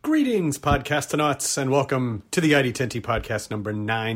Greetings, podcastonauts, and welcome to the ID10T podcast number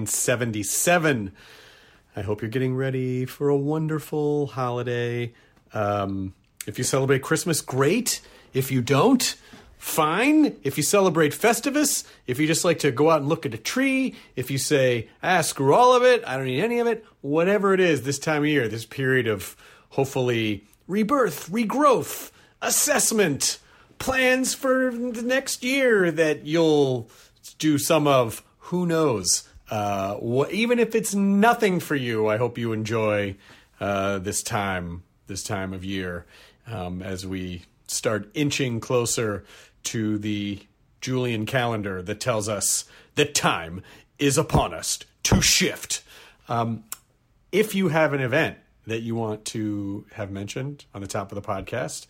977. I hope you're getting ready for a wonderful holiday. If you celebrate Christmas, great. If you don't, fine. If you celebrate Festivus, if you just like to go out and look at a tree, if you say, screw all of it, I don't need any of it, whatever it is this time of year, this period of hopefully rebirth, regrowth, assessment, plans for the next year that you'll do some of, who knows. Even if it's nothing for you, I hope you enjoy this time of year as we start inching closer to the Julian calendar that tells us that time is upon us to shift. If you have an event that you want to have mentioned on the top of the podcast,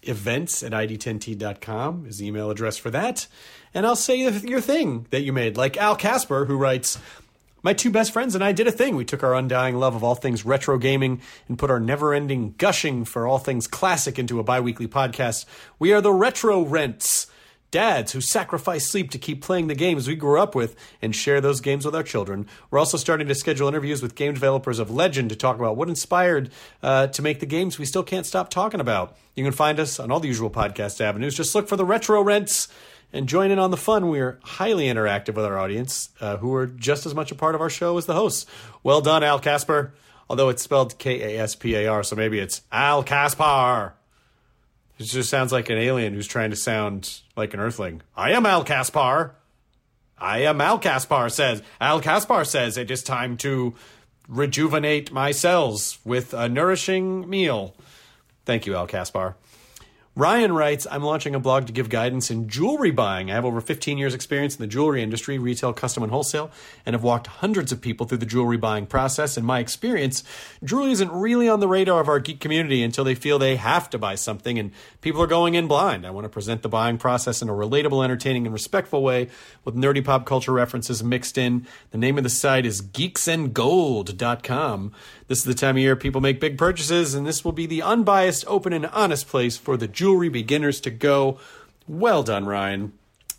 events@id10t.com is the email address for that. And I'll say your thing that you made, like Al Casper, who writes, "My two best friends and I did a thing. We took our undying love of all things retro gaming and put our never-ending gushing for all things classic into a bi-weekly podcast. We are the Retro Rents, dads who sacrifice sleep to keep playing the games we grew up with and share those games with our children. We're also starting to schedule interviews with game developers of legend to talk about what inspired to make the games we still can't stop talking about. You can find us on all the usual podcast avenues. Just look for the Retro Rents and join in on the fun. We are highly interactive with our audience, who are just as much a part of our show as the hosts." Well done, Al Casper. Although it's spelled Kaspar, so maybe it's Al Caspar. It just sounds like an alien who's trying to sound like an earthling. "I am Al Caspar. I am Al Caspar says. Al Caspar says it is time to rejuvenate my cells with a nourishing meal." Thank you, Al Caspar. Ryan writes, "I'm launching a blog to give guidance in jewelry buying. I have over 15 years experience in the jewelry industry, retail, custom, and wholesale, and have walked hundreds of people through the jewelry buying process. In my experience, jewelry isn't really on the radar of our geek community until they feel they have to buy something, and people are going in blind. I want to present the buying process in a relatable, entertaining, and respectful way with nerdy pop culture references mixed in. The name of the site is geeksandgold.com. This is the time of year people make big purchases, and this will be the unbiased, open, and honest place for the jewelry beginners to go." Well done, Ryan.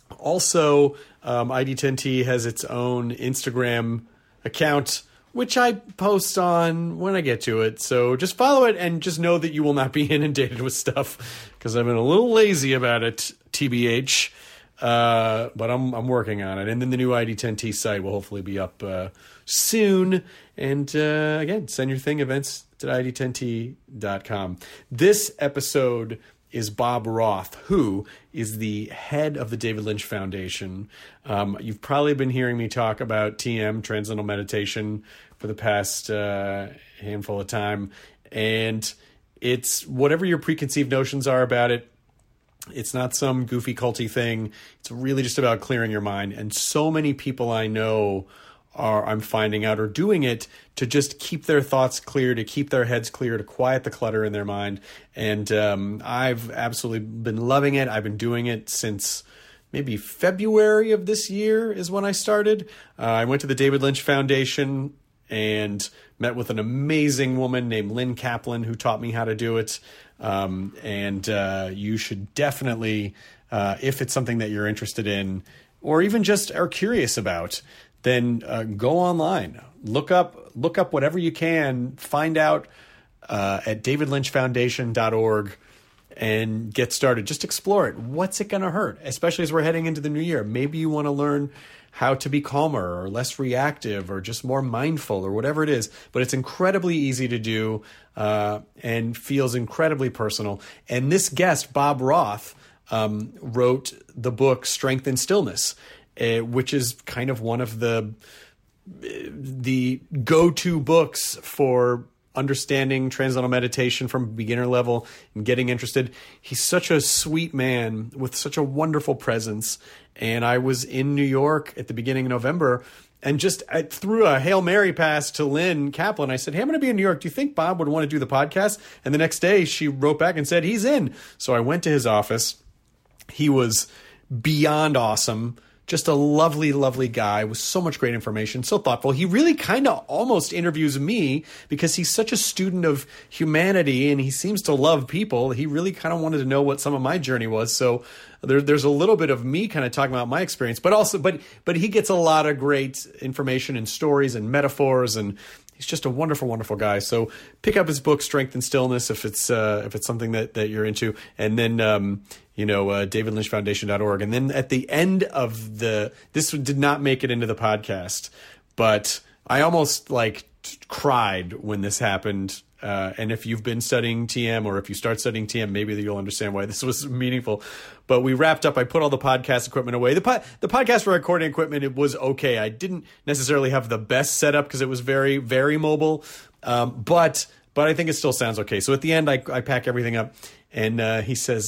Also, ID10T has its own Instagram account, which I post on when I get to it. So just follow it and just know that you will not be inundated with stuff because I've been a little lazy about it, TBH. But I'm working on it. And then the new ID10T site will hopefully be up soon. And again, send your thing, events@id10t.com. This episode is Bob Roth, who is the head of the David Lynch Foundation. You've probably been hearing me talk about TM, Transcendental Meditation, for the past handful of time. And it's whatever your preconceived notions are about it. It's not some goofy culty thing. It's really just about clearing your mind. And so many people I know I'm finding out are doing it to just keep their thoughts clear, to keep their heads clear, to quiet the clutter in their mind. And I've absolutely been loving it. I've been doing it since maybe February of this year is when I started. I went to the David Lynch Foundation and met with an amazing woman named Lynn Kaplan who taught me how to do it. And you should definitely, if it's something that you're interested in or even just are curious about, then go online, look up whatever you can, find out at davidlynchfoundation.org and get started. Just explore it. What's it going to hurt? Especially as we're heading into the new year. Maybe you want to learn how to be calmer or less reactive or just more mindful or whatever it is. But it's incredibly easy to do and feels incredibly personal. And this guest, Bob Roth, wrote the book Strength in Stillness, which is kind of one of the go-to books for understanding transcendental meditation from beginner level and getting interested. He's such a sweet man with such a wonderful presence. And I was in New York at the beginning of November and I threw a Hail Mary pass to Lynn Kaplan. I said, "Hey, I'm going to be in New York. Do you think Bob would want to do the podcast?" And the next day she wrote back and said, "He's in." So I went to his office. He was beyond awesome. Just a lovely, lovely guy with so much great information, so thoughtful. He really kind of almost interviews me because he's such a student of humanity and he seems to love people. He really kind of wanted to know what some of my journey was. So there's a little bit of me kind of talking about my experience, but he gets a lot of great information and stories and metaphors, and he's just a wonderful, wonderful guy. So pick up his book, Strength and Stillness, if it's something that you're into. And then, DavidLynchFoundation.org. And then at the end of this did not make it into the podcast, but I almost cried when this happened. And if you've been studying TM, or if you start studying TM, maybe you'll understand why this was meaningful. But we wrapped up. I put all the podcast equipment away. The podcast recording equipment, it was okay. I didn't necessarily have the best setup because it was very, very mobile. But I think it still sounds okay. So at the end, I pack everything up, and he says,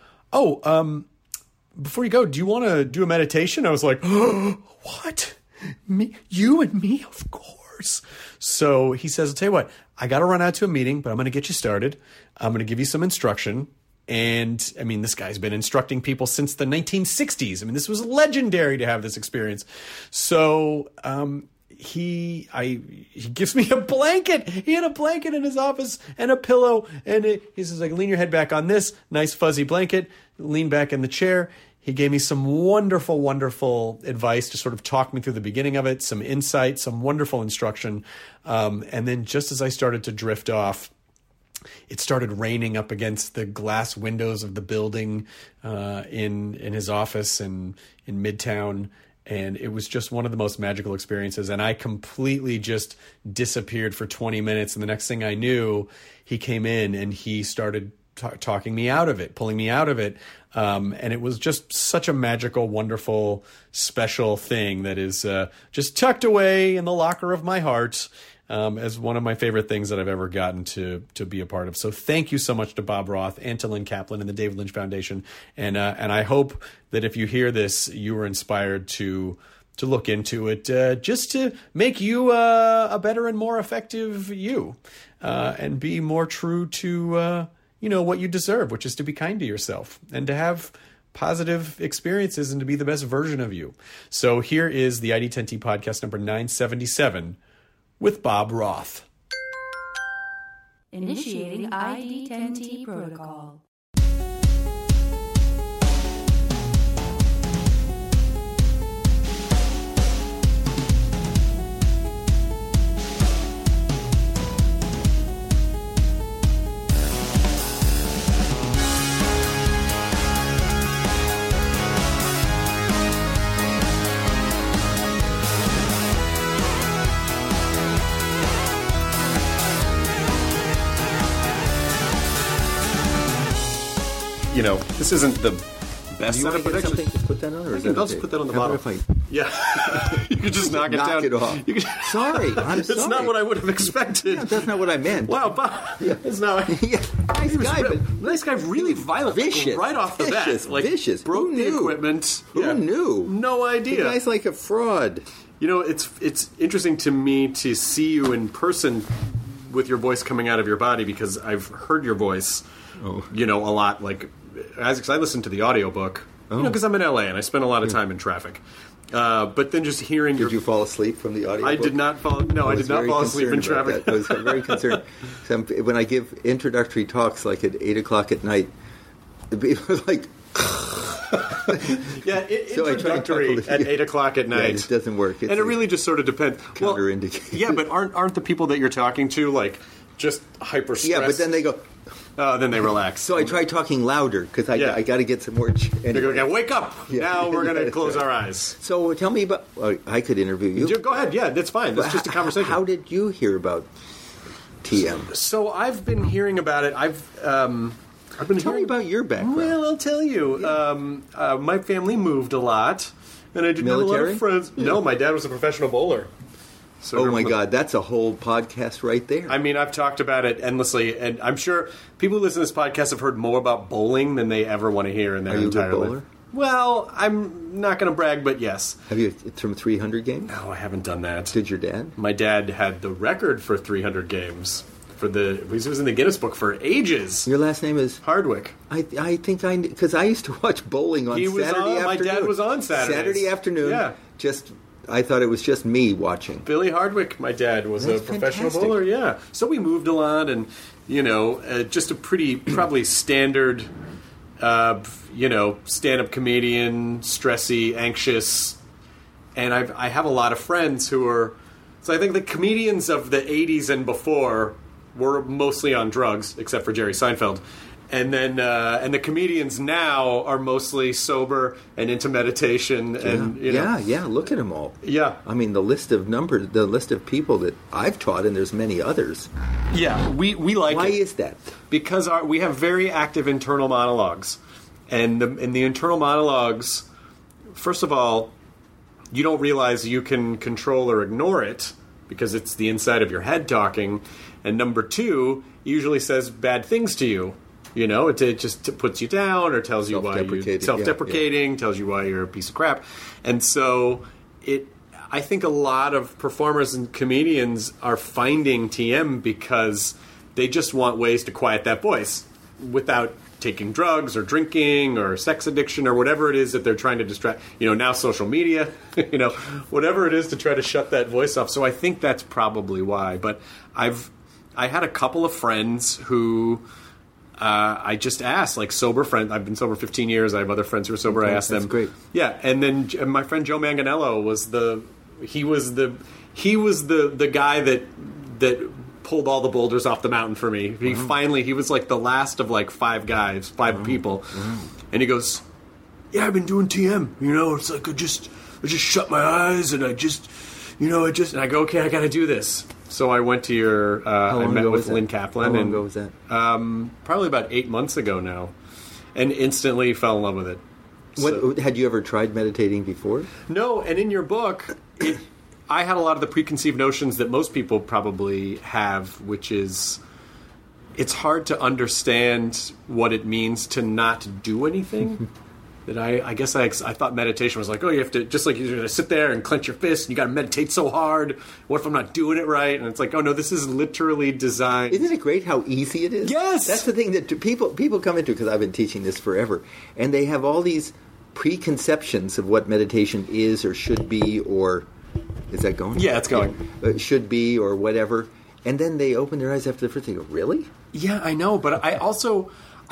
before you go, do you want to do a meditation? I was like, oh, what? Me? You and me? Of course. So he says, I'll tell you what, I got to run out to a meeting, but I'm going to get you started. I'm going to give you some instruction. And I mean, this guy's been instructing people since the 1960s. I mean, this was legendary to have this experience. So he gives me a blanket. He had a blanket in his office and a pillow. And he says, lean your head back on this nice fuzzy blanket, lean back in the chair. He gave me some wonderful, wonderful advice to sort of talk me through the beginning of it, some insight, some wonderful instruction. And then just as I started to drift off, it started raining up against the glass windows of the building in his office in Midtown. And it was just one of the most magical experiences. And I completely just disappeared for 20 minutes. And the next thing I knew, he came in and he started talking me out of it, pulling me out of it. And it was just such a magical, wonderful, special thing that is just tucked away in the locker of my heart as one of my favorite things that I've ever gotten to be a part of. So thank you so much to Bob Roth and to Lynn Kaplan and the David Lynch Foundation. And I hope that if you hear this, you were inspired to look into it, just to make you a better and more effective you, and be more true to what you deserve, which is to be kind to yourself and to have positive experiences and to be the best version of you. So here is the ID10T podcast number 977 with Bob Roth. Initiating ID10T protocol. This isn't the best setup, but something to put that on, or is that I'll just put that on the bottom. Yeah, you could just knock it down. Knock it off. Sorry, I'm It's sorry. not what I would have expected. Yeah, that's not what I meant. Wow, Bob. Yeah. It's not. Yeah, Nice guy, really violent, vicious, right off the vicious, bat. vicious. Broke Who the knew? equipment. Who knew? No idea. The guy's like a fraud. It's interesting to me to see you in person with your voice coming out of your body, because I've heard your voice, a lot. Because I listened to the audiobook, because I'm in LA and I spend a lot of time in traffic. But then just hearing Did you fall asleep from the audio? I did not fall. No, I did not fall asleep in traffic. I was very concerned. When I give introductory talks, like at 8:00 at night, people are like. Introductory at 8:00 at night. Yeah, it doesn't work. And it really just sort of depends. Counterindicated. But aren't the people that you're talking to just hyper stressed? Yeah, but then they go. Then they relax. So I try talking louder because I got to get some more. They go, wake up! Yeah. Now we're going to close our eyes. So tell me about. I could interview you. Go ahead. Yeah, that's fine. That's just a conversation. How did you hear about TM? So I've been hearing about it. Tell me about your background. Well, I'll tell you. Yeah. My family moved a lot, and I didn't have a lot of friends. Yeah. No, my dad was a professional bowler. So oh my God, that's a whole podcast right there. I mean, I've talked about it endlessly, and I'm sure people who listen to this podcast have heard more about bowling than they ever want to hear in their entire life. Are you a good bowler? Well, I'm not going to brag, but yes. Have you from 300 games? No, I haven't done that. Did your dad? My dad had the record for 300 games. he was in the Guinness Book for ages. Your last name is Hardwick. I think because I used to watch bowling on Saturday afternoon. My dad was on Saturdays. Saturday afternoon. Yeah. I thought it was just me watching. Billy Hardwick, my dad, was That's a professional fantastic. bowler. Yeah, so we moved a lot, and just a pretty probably standard, stand-up comedian, stressy, anxious, and I have a lot of friends who are. So I think the comedians of the '80s and before were mostly on drugs, except for Jerry Seinfeld. And then, and the comedians now are mostly sober and into meditation, and look at them all. Yeah, I mean the list of people that I've taught, and there's many others. Yeah, we like. Why it is that? Because we have very active internal monologues, and the internal monologues. First of all, you don't realize you can control or ignore it because it's the inside of your head talking, and number two, it usually says bad things to you. It just puts you down or tells you why you're self-deprecating, tells you why you're a piece of crap. And so I think a lot of performers and comedians are finding TM because they just want ways to quiet that voice without taking drugs or drinking or sex addiction or whatever it is that they're trying to distract. Now social media, whatever it is to try to shut that voice off. So I think that's probably why. But I had a couple of friends who... I just asked, like sober friends. I've been sober 15 years. I have other friends who are sober. Okay, I asked them. That's great. Yeah, and then my friend Joe Manganiello was the guy that pulled all the boulders off the mountain for me. He was like the last of like five people, and he goes, "Yeah, I've been doing TM. It's like I just shut my eyes and I go, okay, I got to do this." So I went to your. I met with Lynn Kaplan. How long ago was that? Probably about 8 months ago now, and instantly fell in love with it. Had you ever tried meditating before? No, and in your book, I had a lot of the preconceived notions that most people probably have, which is it's hard to understand what it means to not do anything. That I guess I thought meditation was like, oh, you have to, just like you're going to sit there and clench your fist and you got to meditate so hard. What if I'm not doing it right? And it's like, oh no, this is literally designed. Isn't it great how easy it is? Yes! That's the thing that people come into, because I've been teaching this forever, and they have all these preconceptions of what meditation is or should be, or is that going? Yeah, it's going. Should be or whatever. And then they open their eyes after the first thing and go, really? Yeah, I know, but I also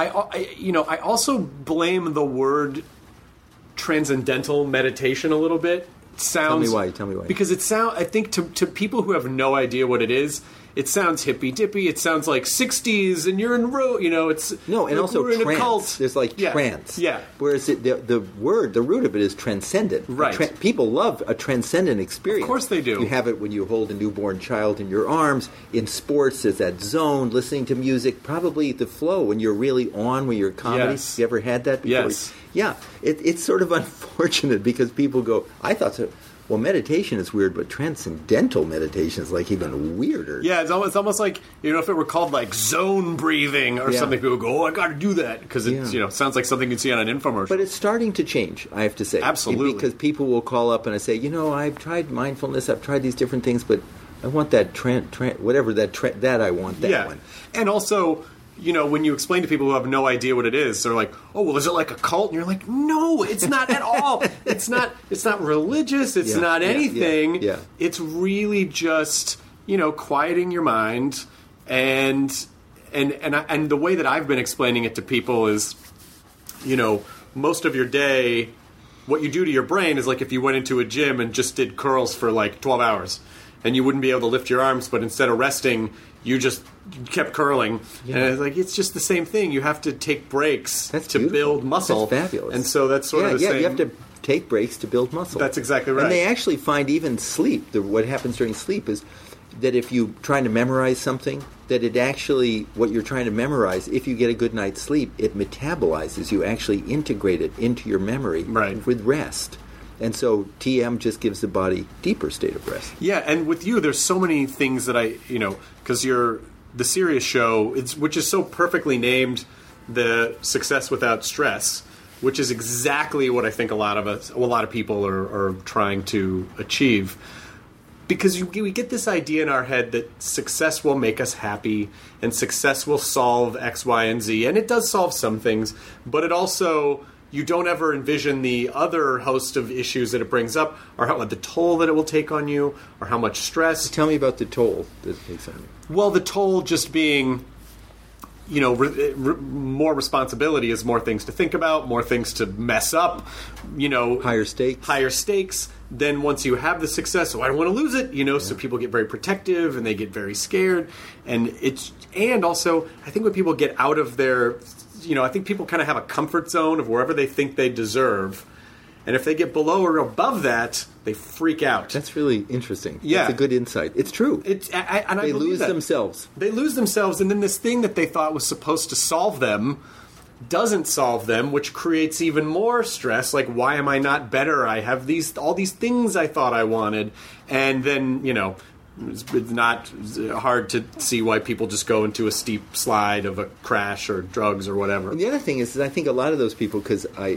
blame the word transcendental meditation a little bit. Tell me why. Because I think to people who have no idea what it is, it sounds hippy dippy. It sounds like 60s, and you're in it's no, and also we're trance. In a cult. There's like trance. Yeah. Whereas the root of it is transcendent. Right. People love a transcendent experience. Of course they do. You have it when you hold a newborn child in your arms. In sports, there's that zone. Listening to music, probably the flow when you're really on, when you're comedy. Yes. You ever had that before? Yes. Yeah. It's sort of unfortunate because people go, I thought so. Well, meditation is weird, but transcendental meditation is like even weirder. Yeah, it's almost like, if it were called like zone breathing or something, people go, oh, I got to do that because it sounds like something you'd see on an infomercial. But it's starting to change, I have to say. Absolutely. Because people will call up and I say, I've tried mindfulness, I've tried these different things, but I want that that I want that one. And also, when you explain to people who have no idea what it is, they're like, "Oh, well, is it like a cult?" And you're like, "No, it's not at all. It's not religious. It's not anything. Yeah. It's really just quieting your mind." And the way that I've been explaining it to people is, most of your day, what you do to your brain is like if you went into a gym and just did curls for like 12 hours, and you wouldn't be able to lift your arms, but instead of resting, you just kept curling. Yeah. And it's just the same thing. You have to take breaks to build muscle. That's fabulous. And so that's sort of the same. Yeah, you have to take breaks to build muscle. That's exactly right. And they actually find even sleep, what happens during sleep is that if you're trying to memorize something, that it actually, what you're trying to memorize, if you get a good night's sleep, it metabolizes. You actually integrate it into your memory with rest. And so TM just gives the body deeper state of rest. Yeah, and with you, there's so many things that because you're the Sirius show, which is so perfectly named, the Success Without Stress, which is exactly what I think a lot of people are trying to achieve. because we get this idea in our head that success will make us happy and success will solve X, Y, and Z. And it does solve some things, but it also, you don't ever envision the other host of issues that it brings up, or the toll that it will take on you, or how much stress. Tell me about the toll that it takes on you. Well, the toll just being, more responsibility is more things to think about, more things to mess up, Higher stakes. Then once you have the success, I don't want to lose it, so people get very protective and they get very scared. And also, I think when people get out of their, I think people kind of have a comfort zone of wherever they think they deserve. And if they get below or above that, they freak out. That's really interesting. Yeah. That's a good insight. It's true. They lose themselves. They lose themselves, and then this thing that they thought was supposed to solve them doesn't solve them, which creates even more stress. Like, why am I not better? I have all these things I thought I wanted. And then, it's not hard to see why people just go into a steep slide of a crash or drugs or whatever. And the other thing is I think a lot of those people, because I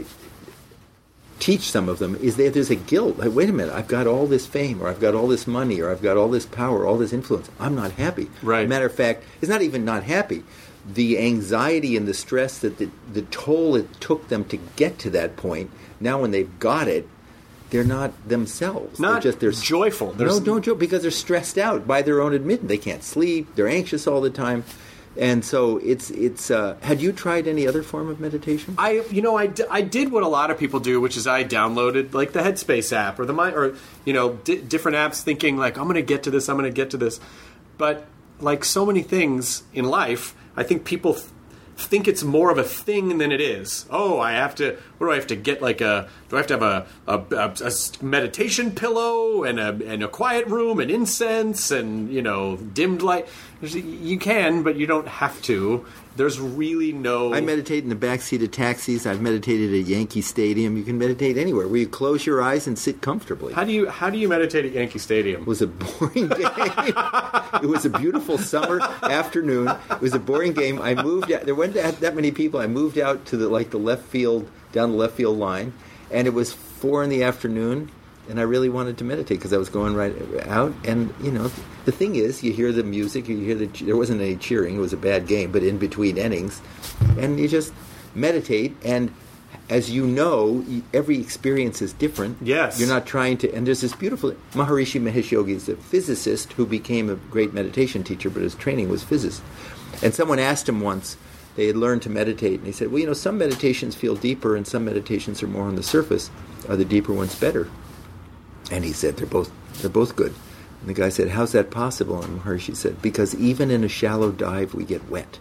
teach some of them, is that there's a guilt. Like, wait a minute, I've got all this fame, or I've got all this money, or I've got all this power, all this influence. I'm not happy. Right. Matter of fact, it's not even not happy. The anxiety and the stress that the toll it took them to get to that point, now when they've got it, they're not themselves. They're joyful. Don't joke, because they're stressed out by their own admission. They can't sleep. They're anxious all the time. And so it's. Had you tried any other form of meditation? I did what a lot of people do, which is I downloaded like the Headspace app or different apps, thinking like I'm going to get to this. But like so many things in life, I think people think it's more of a thing than it is. Oh, I have to. What do I have to get? Like do I have to have a meditation pillow and a quiet room and incense and dimmed light? You can, but you don't have to. There's really no. I meditate in the backseat of taxis. I've meditated at Yankee Stadium. You can meditate anywhere where you close your eyes and sit comfortably. How do you meditate at Yankee Stadium? It was a boring game. It was a beautiful summer afternoon. It was a boring game. I moved out. There weren't that many people. I moved out to the left field, down the left field line, and it was 4 p.m, and I really wanted to meditate because I was going right out. And the thing is, you hear the music, there wasn't any cheering. It was a bad game, but in between innings, and you just meditate. And as you know, every experience is different. Yes, you're not trying to. And there's this beautiful Maharishi Mahesh Yogi is a physicist who became a great meditation teacher, but his training was physics. And someone asked him once. They had learned to meditate, and he said, well, some meditations feel deeper and some meditations are more on the surface. Are the deeper ones better? And he said, they're both good. And the guy said, how's that possible? And Maharishi said, because even in a shallow dive, we get wet.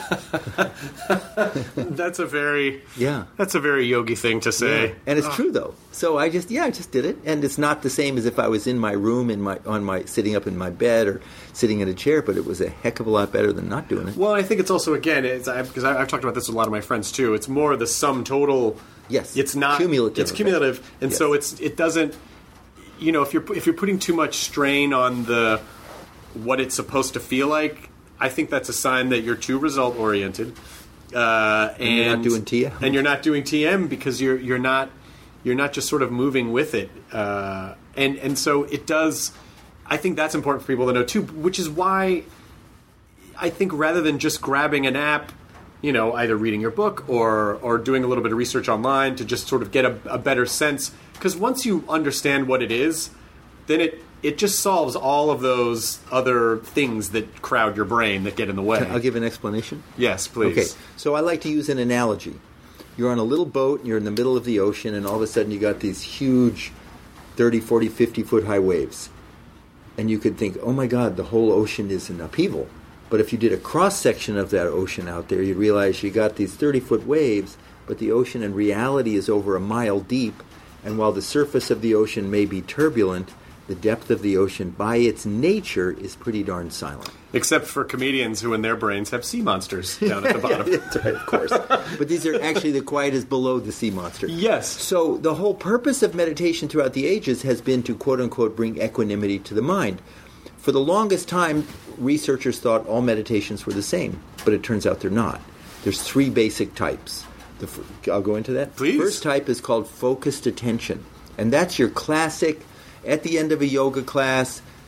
That's a very yogi thing to say. Yeah. And it's true, though. So I just did it. And it's not the same as if I was in my room, sitting up in my bed or sitting in a chair, but it was a heck of a lot better than not doing it. Well, I think it's also, again, because I've talked about this with a lot of my friends, too. It's more the sum total. Yes. It's not cumulative. It's cumulative. And yes. So it doesn't, if you're putting too much strain on what it's supposed to feel like, I think that's a sign that you're too result oriented, and you're not doing TM. And you're not doing TM because you're not just sort of moving with it, and so it does. I think that's important for people to know too, which is why I think rather than just grabbing an app, either reading your book or doing a little bit of research online to just sort of get a better sense, because once you understand what it is, then it just solves all of those other things that crowd your brain, that get in the way. I'll give an explanation. Yes, please. Okay, so I like to use an analogy. You're on a little boat, and you're in the middle of the ocean, and all of a sudden you got these huge 30, 40, 50-foot high waves. And you could think, oh my God, the whole ocean is in upheaval. But if you did a cross-section of that ocean out there, you'd realize you got these 30-foot waves, but the ocean in reality is over a mile deep, and while the surface of the ocean may be turbulent, the depth of the ocean, by its nature, is pretty darn silent. Except for comedians who in their brains have sea monsters down at the bottom. Yeah, that's right, of course. But these are actually the quietest below the sea monster. Yes. So the whole purpose of meditation throughout the ages has been to, quote-unquote, bring equanimity to the mind. For the longest time, researchers thought all meditations were the same, but it turns out they're not. There's 3 basic types. I'll go into that. Please. The first type is called focused attention, and that's your classic. At the end of a yoga class,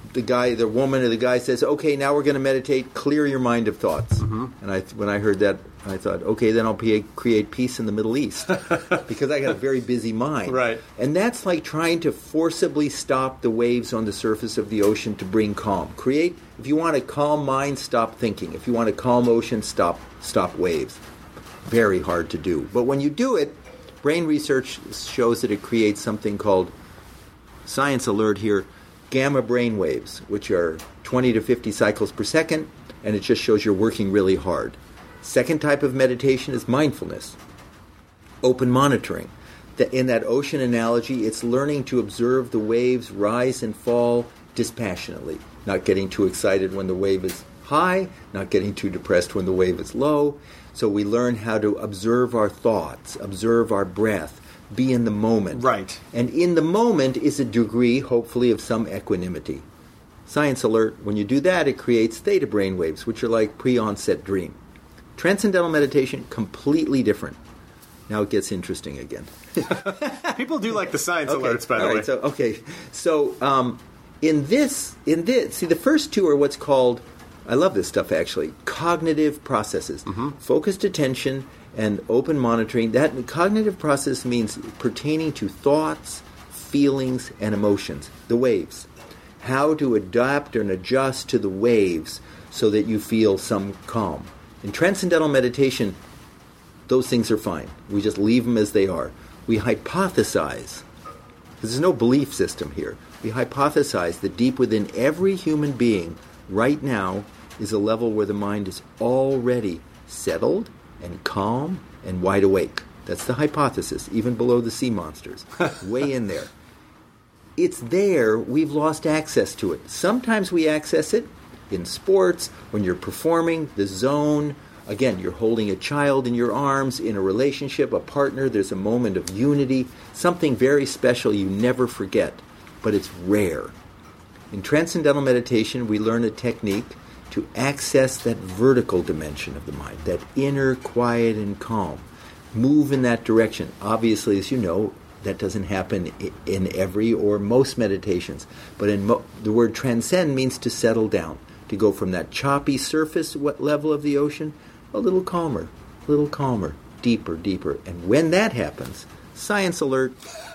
the woman or the guy says, okay, now we're going to meditate, clear your mind of thoughts. And when I heard that, I thought, okay, then I'll create peace in the Middle East because I got a very busy mind. Right. And that's like trying to forcibly stop the waves on the surface of the ocean to bring calm. If you want a calm mind, stop thinking. If you want a calm ocean, stop waves. Very hard to do. But when you do it, brain research shows that it creates something called, science alert here, gamma brain waves, which are 20 to 50 cycles per second, and it just shows you're working really hard. Second type of meditation is mindfulness, open monitoring. In that ocean analogy, it's learning to observe the waves rise and fall dispassionately, not getting too excited when the wave is high, not getting too depressed when the wave is low. So we learn how to observe our thoughts, observe our breath, be in the moment. Right. And in the moment is a degree, hopefully, of some equanimity. Science alert, when you do that, it creates theta brain waves, which are like pre-onset dream. Transcendental meditation, completely different. Now it gets interesting again. People do like the science alerts, by the way. So in this, see, the first two are what's called, I love this stuff actually, cognitive processes. Focused attention and open monitoring. That cognitive process means pertaining to thoughts, feelings, and emotions, the waves. How to adapt and adjust to the waves so that you feel some calm. In transcendental meditation, those things are fine. We just leave them as they are. We hypothesize, because there's no belief system here. We hypothesize that deep within every human being right now is a level where the mind is already settled and calm and wide awake. That's the hypothesis, even below the sea monsters, way in there. It's there, we've lost access to it. Sometimes we access it in sports, when you're performing, the zone. Again, you're holding a child in your arms, in a relationship, a partner, there's a moment of unity, something very special you never forget, but it's rare. In transcendental meditation, we learn a technique to access that vertical dimension of the mind, that inner quiet and calm. Move in that direction. Obviously, as you know, that doesn't happen in every or most meditations. But the word transcend means to settle down, to go from that choppy surface level of the ocean a little calmer, deeper. And when that happens, science alert,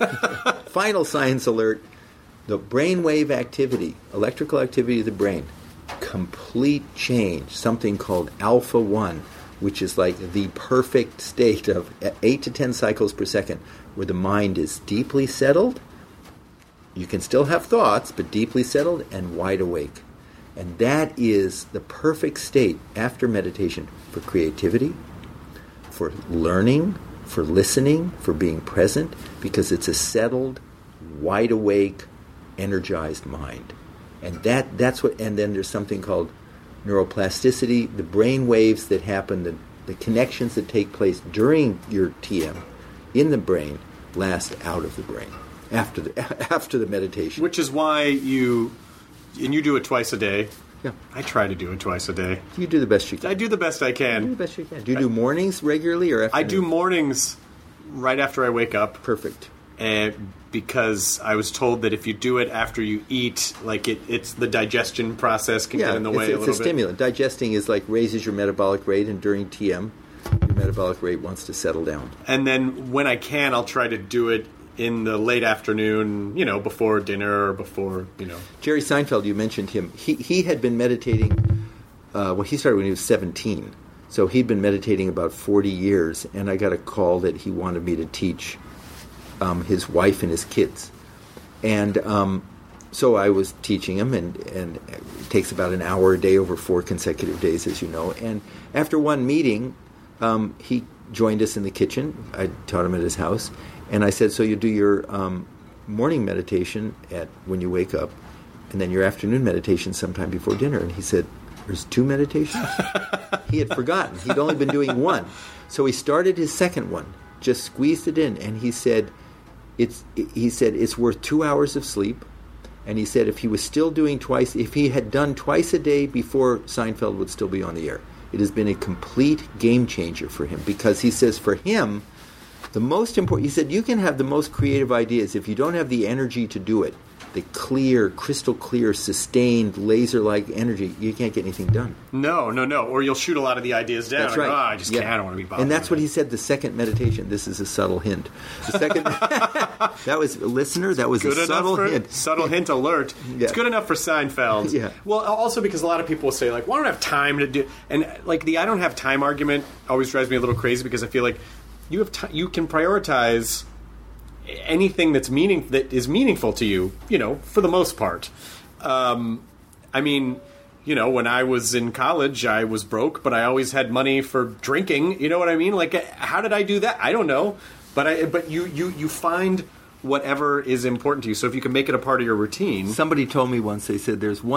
final science alert, the brainwave activity, electrical activity of the brain, complete change, something called alpha 1, which is like the perfect state of 8 to 10 cycles per second, where the mind is deeply settled. You can still have thoughts, but deeply settled and wide awake. And that is the perfect state after meditation for creativity, for learning, for listening, for being present, because it's a settled, wide awake, energized mind. And that's what. And then there's something called neuroplasticity, the brain waves that happen, the connections that take place during your TM in the brain last out of the brain after the meditation. Which is why you do it twice a day. Yeah. I try to do it twice a day. You do the best you can. I do the best I can. You do the best you can. Do you do mornings regularly or afternoons? I do mornings right after I wake up. Perfect. Because I was told that if you do it after you eat, like it's the digestion process can get in the way a little bit. It's a stimulant. Digesting is like raises your metabolic rate, and during TM, your metabolic rate wants to settle down. And then when I can, I'll try to do it in the late afternoon, before dinner or before, Jerry Seinfeld, you mentioned him. He had been meditating, he started when he was 17. So he'd been meditating about 40 years, and I got a call that he wanted me to teach his wife and his kids. And so I was teaching him, and it takes about an hour a day over 4 consecutive days, as you know. And after one meeting, he joined us in the kitchen. I taught him at his house. And I said, so you do your morning meditation when you wake up, and then your afternoon meditation sometime before dinner. And he said, there's 2 meditations? He had forgotten. He'd only been doing one. So he started his second one, just squeezed it in, and he said it's worth 2 hours of sleep. And he said if he had done twice a day before, Seinfeld would still be on the air. It has been a complete game changer for him, because he says for him, the most important, he said, you can have the most creative ideas. If you don't have the energy to do it, the clear, crystal clear, sustained, laser-like energy, you can't get anything done. No. Or you'll shoot a lot of the ideas down. That's right. I just can't. I don't want to be bothered. And that's what he said, the second meditation. This is a subtle hint. The second, that was a listener, that was good a subtle hint. Subtle hint alert. Yeah. It's good enough for Seinfeld. Yeah. Well, also because a lot of people will say, like, well, I don't have time to do... And, like, the I don't have time argument always drives me a little crazy because I feel like you have you can prioritize anything that is meaningful to you, for the most part. I mean, when I was in college, I was broke, but I always had money for drinking. You know what I mean? Like, how did I do that? I don't know. But you find whatever is important to you. So if you can make it a part of your routine. Somebody told me once, they said there's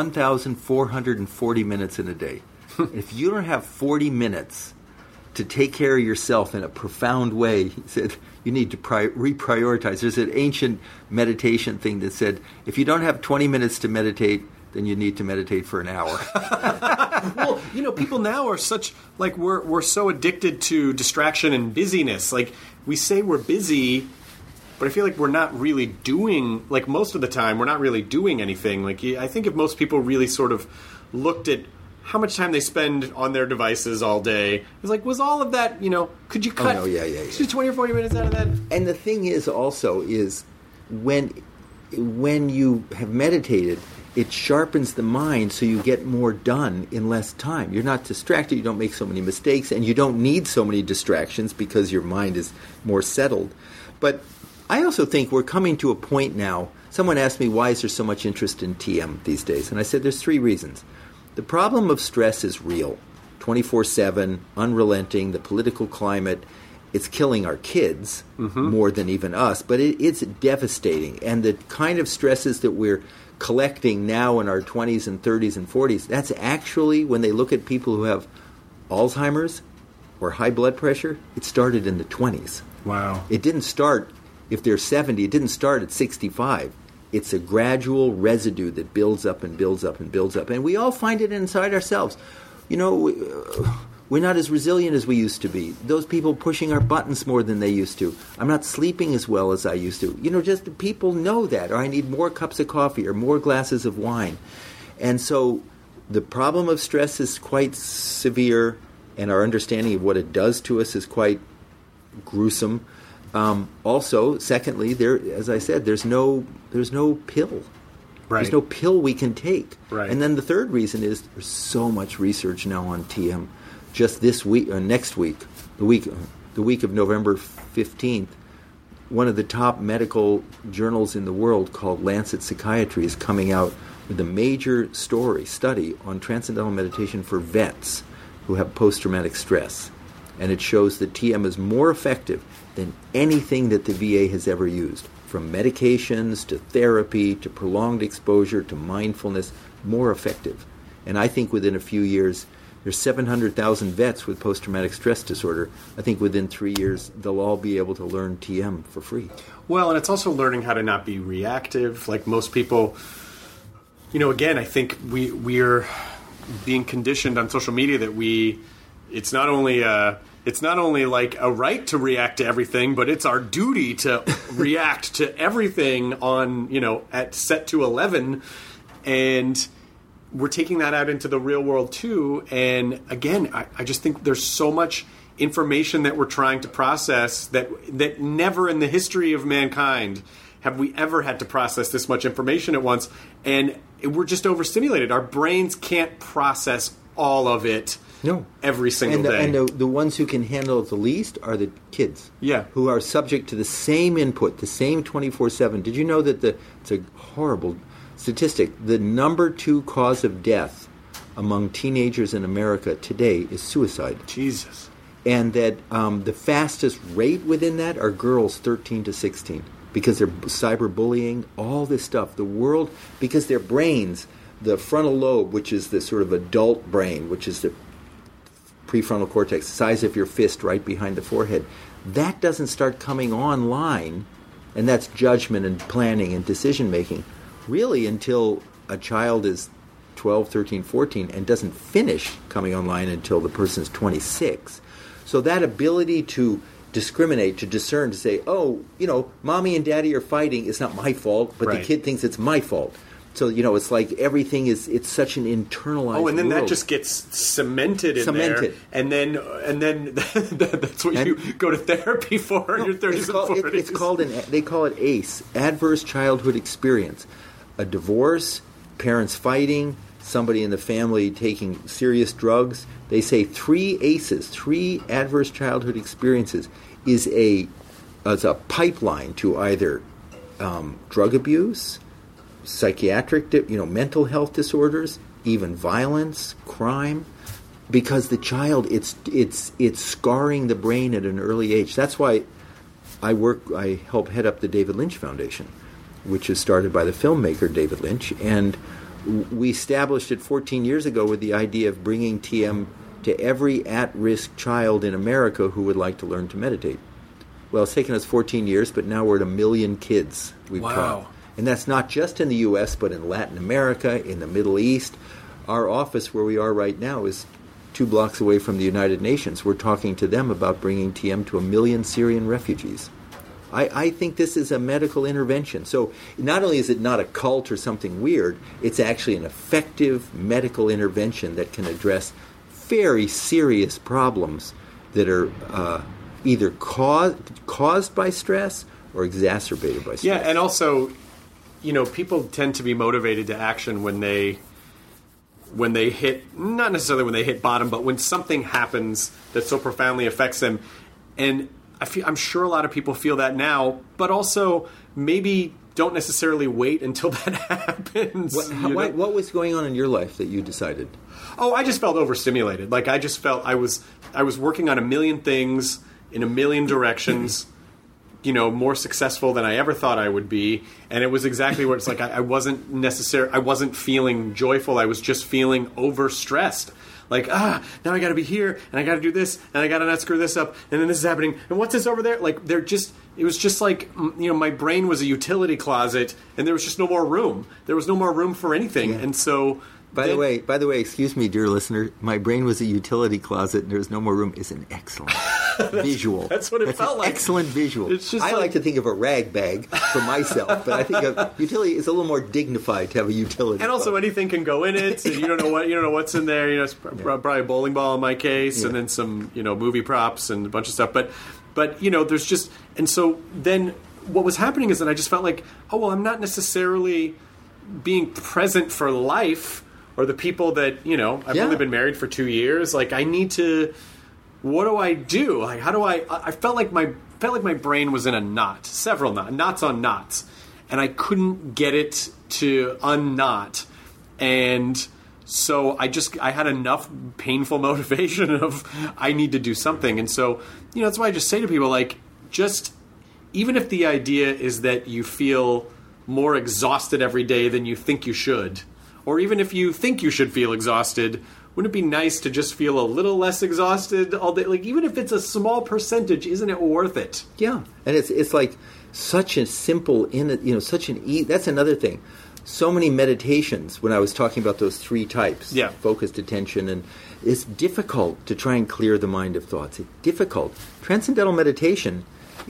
1,440 minutes in a day. If you don't have 40 minutes to take care of yourself in a profound way, he said, you need to reprioritize. There's an ancient meditation thing that said, if you don't have 20 minutes to meditate, then you need to meditate for an hour. Well, people now are such, like, we're so addicted to distraction and busyness. Like, we say we're busy, but I feel like we're not really doing, like, most of the time, we're not really doing anything. Like, I think if most people really sort of looked at how much time they spend on their devices all day, it's like, was all of that, could you cut 20 or 40 minutes out of that? And the thing is also is when you have meditated, it sharpens the mind so you get more done in less time. You're not distracted, you don't make so many mistakes, and you don't need so many distractions because your mind is more settled. But I also think we're coming to a point now. Someone asked me, why is there so much interest in TM these days? And I said there's 3 reasons. The problem of stress is real, 24/7, unrelenting, the political climate. It's killing our kids more than even us, but it's devastating. And the kind of stresses that we're collecting now in our 20s and 30s and 40s, that's actually, when they look at people who have Alzheimer's or high blood pressure, it started in the 20s. Wow. It didn't start, if they're 70, it didn't start at 65. It's a gradual residue that builds up and builds up and builds up. And we all find it inside ourselves. We're not as resilient as we used to be. Those people pushing our buttons more than they used to. I'm not sleeping as well as I used to. Just people know that. Or I need more cups of coffee or more glasses of wine. And so the problem of stress is quite severe, and our understanding of what it does to us is quite gruesome. Also, secondly, as I said, there's no pill. Right. There's no pill we can take. Right. And then the third reason is there's so much research now on TM. Just this week, or next week, the week of November 15th, one of the top medical journals in the world called Lancet Psychiatry is coming out with a major study on transcendental meditation for vets who have post-traumatic stress. And it shows that TM is more effective than anything that the VA has ever used, from medications to therapy to prolonged exposure to mindfulness, more effective. And I think within a few years, there's 700,000 vets with post-traumatic stress disorder. I think within 3 years, they'll all be able to learn TM for free. Well, and it's also learning how to not be reactive. Like most people, again, I think we're being conditioned on social media that it's not only like a right to react to everything, but it's our duty to react to everything on, at set to 11. And we're taking that out into the real world too. And again, I just think there's so much information that we're trying to process that never in the history of mankind have we ever had to process this much information at once. And we're just overstimulated. Our brains can't process all of it. No. Every single day. And the ones who can handle it the least are the kids. Yeah. Who are subject to the same input, the same 24/7. Did you know that it's a horrible statistic. The number 2 cause of death among teenagers in America today is suicide. Jesus. And that the fastest rate within that are girls 13 to 16 because they're cyberbullying, all this stuff. The world, because their brains, the frontal lobe, which is the sort of adult brain, which is the prefrontal cortex, the size of your fist right behind the forehead, that doesn't start coming online, and that's judgment and planning and decision-making, really until a child is 12, 13, 14 and doesn't finish coming online until the person's 26. So that ability to discriminate, to discern, to say, oh, mommy and daddy are fighting. It's not my fault, but the kid thinks it's my fault. So, it's like everything it's such an internalized and then world. that just gets cemented in there. And then that's what you go to therapy for in your 30s and 40s. It's called they call it ACE, Adverse Childhood Experience. A divorce, parents fighting, somebody in the family taking serious drugs. They say 3 ACEs, 3 adverse childhood experiences, is a pipeline to either drug abuse, psychiatric, mental health disorders, even violence, crime, because the child, it's scarring the brain at an early age. That's why I help head up the David Lynch Foundation, which is started by the filmmaker David Lynch, and we established it 14 years ago with the idea of bringing TM to every at-risk child in America who would like to learn to meditate. Well, it's taken us 14 years, but now we're at 1 million kids we've taught. And that's not just in the U.S., but in Latin America, in the Middle East. Our office, where we are right now, is 2 blocks away from the United Nations. We're talking to them about bringing TM to 1 million Syrian refugees. I think this is a medical intervention. So not only is it not a cult or something weird, it's actually an effective medical intervention that can address very serious problems that are either caused by stress or exacerbated by stress. Yeah, and also, people tend to be motivated to action when they hit, not necessarily when they hit bottom, but when something happens that so profoundly affects them. And I'm sure a lot of people feel that now, but also maybe don't necessarily wait until that happens. What was going on in your life that you decided? Oh, I just felt overstimulated. Like, I just felt I was working on 1 million things in 1 million directions, more successful than I ever thought I would be. And it was exactly what it's like. I wasn't feeling joyful. I was just feeling overstressed. Like, now I got to be here, and I got to do this, and I got to not screw this up, and then this is happening, and what's this over there? Like, it was just like, my brain was a utility closet, and there was just no more room. There was no more room for anything, and so... By the way, excuse me, dear listener, my brain was a utility closet, and there was no more room is an excellent visual. That's what it felt like. Excellent visual. It's just I like to think of a rag bag for myself, but I think a utility is a little more dignified to have a utility. And also, anything can go in it. So you don't know what's in there. It's probably a bowling ball in my case, and then some movie props and a bunch of stuff. But there's just, and so then what was happening is that I just felt like, I'm not necessarily being present for life. Or the people that, I've only been married for 2 years. Like, I need to, what do I do? Like, how do I felt like my brain was in a knot, several knots on knots. And I couldn't get it to unknot. And so I had enough painful motivation of, I need to do something. And so, that's why I just say to people, like, just, even if the idea is that you feel more exhausted every day than you think you should, or even if you think you should feel exhausted, wouldn't it be nice to just feel a little less exhausted all day? Like, even if it's a small percentage, isn't it worth it? Yeah, and it's like such a simple, that's another thing. So many meditations, when I was talking about those 3 types, focused attention, and it's difficult to try and clear the mind of thoughts. It's difficult. Transcendental meditation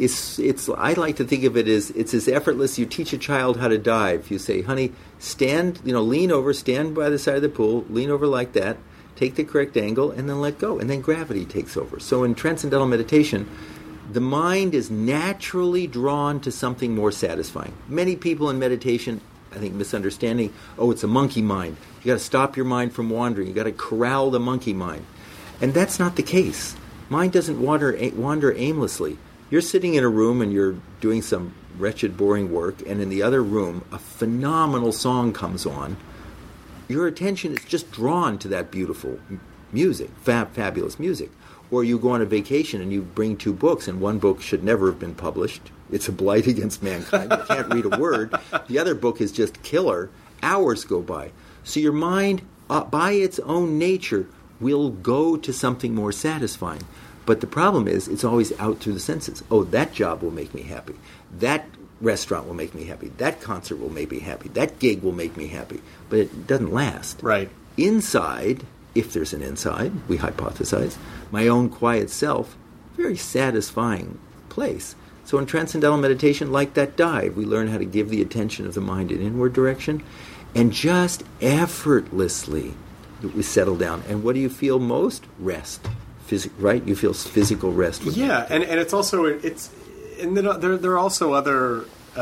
I like to think of it as it's as effortless. You teach a child how to dive. You say, honey, stand, lean over, stand by the side of the pool, lean over like that, take the correct angle, and then let go. And then gravity takes over. So in transcendental meditation, the mind is naturally drawn to something more satisfying. Many people in meditation, I think, misunderstanding, it's a monkey mind. You got to stop your mind from wandering. You got to corral the monkey mind. And that's not the case. Mind doesn't wander aimlessly. You're sitting in a room and you're doing some wretched, boring work, and in the other room, a phenomenal song comes on. Your attention is just drawn to that beautiful music, fabulous music. Or you go on a vacation and you bring 2 books, and one book should never have been published. It's a blight against mankind. You can't read a word. The other book is just killer. Hours go by. So your mind, by its own nature, will go to something more satisfying. But the problem is, it's always out through the senses. That job will make me happy. That restaurant will make me happy. That concert will make me happy. That gig will make me happy. But it doesn't last. Right. Inside, if there's an inside, we hypothesize, my own quiet self very satisfying place. So in transcendental meditation, like that dive, we learn how to give the attention of the mind in inward direction, and just effortlessly we settle down. And what do you feel most? Rest. Right? You feel physical rest. Yeah, and it's also, and then there are also other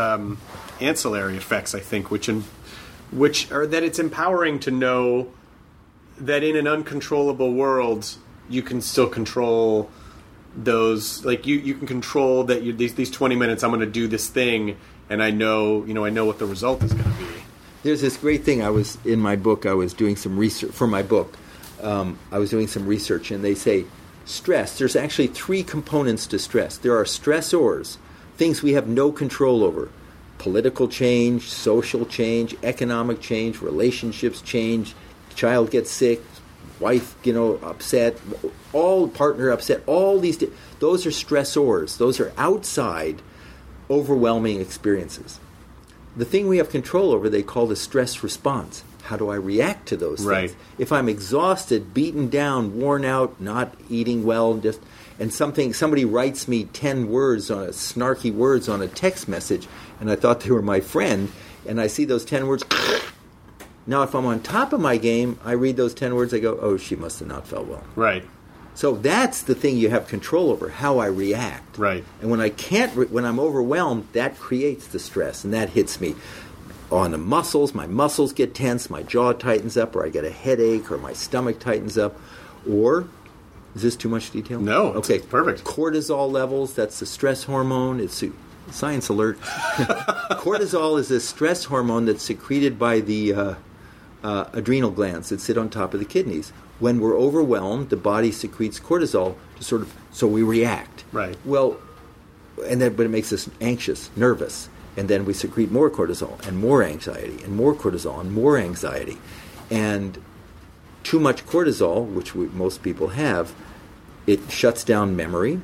ancillary effects, I think, which are that it's empowering to know that in an uncontrollable world, you can still control those. Like you can control that these 20 minutes. I'm going to do this thing, and I know what the result is going to be. There's this great thing. I was doing some research for my book. I was doing some research, and they say stress. There's actually 3 components to stress. There are stressors, things we have no control over: political change, social change, economic change, relationships change. Child gets sick, wife, upset, all partner upset. All these, those are stressors. Those are outside, overwhelming experiences. The thing we have control over, they call the stress response. How do I react to those things? If I'm exhausted, beaten down, worn out, not eating well, and somebody writes me 10 words on snarky words on a text message, and I thought they were my friend, and I see those 10 words. Now, if I'm on top of my game, I read those 10 words, I go, oh, she must have not felt well. Right. So that's the thing you have control over, how I react. Right. And when when I'm overwhelmed, that creates the stress, and that hits me on the muscles. My muscles get tense, my jaw tightens up, or I get a headache, or my stomach tightens up. Or, is this too much detail? No, okay, it's perfect. Cortisol levels, that's the stress hormone. It's science alert. Cortisol is a stress hormone that's secreted by the adrenal glands that sit on top of the kidneys. When we're overwhelmed, the body secretes cortisol so we react. Right. Well, but it makes us anxious, nervous, and then we secrete more cortisol and more anxiety and more cortisol and more anxiety. And too much cortisol, which most people have, it shuts down memory.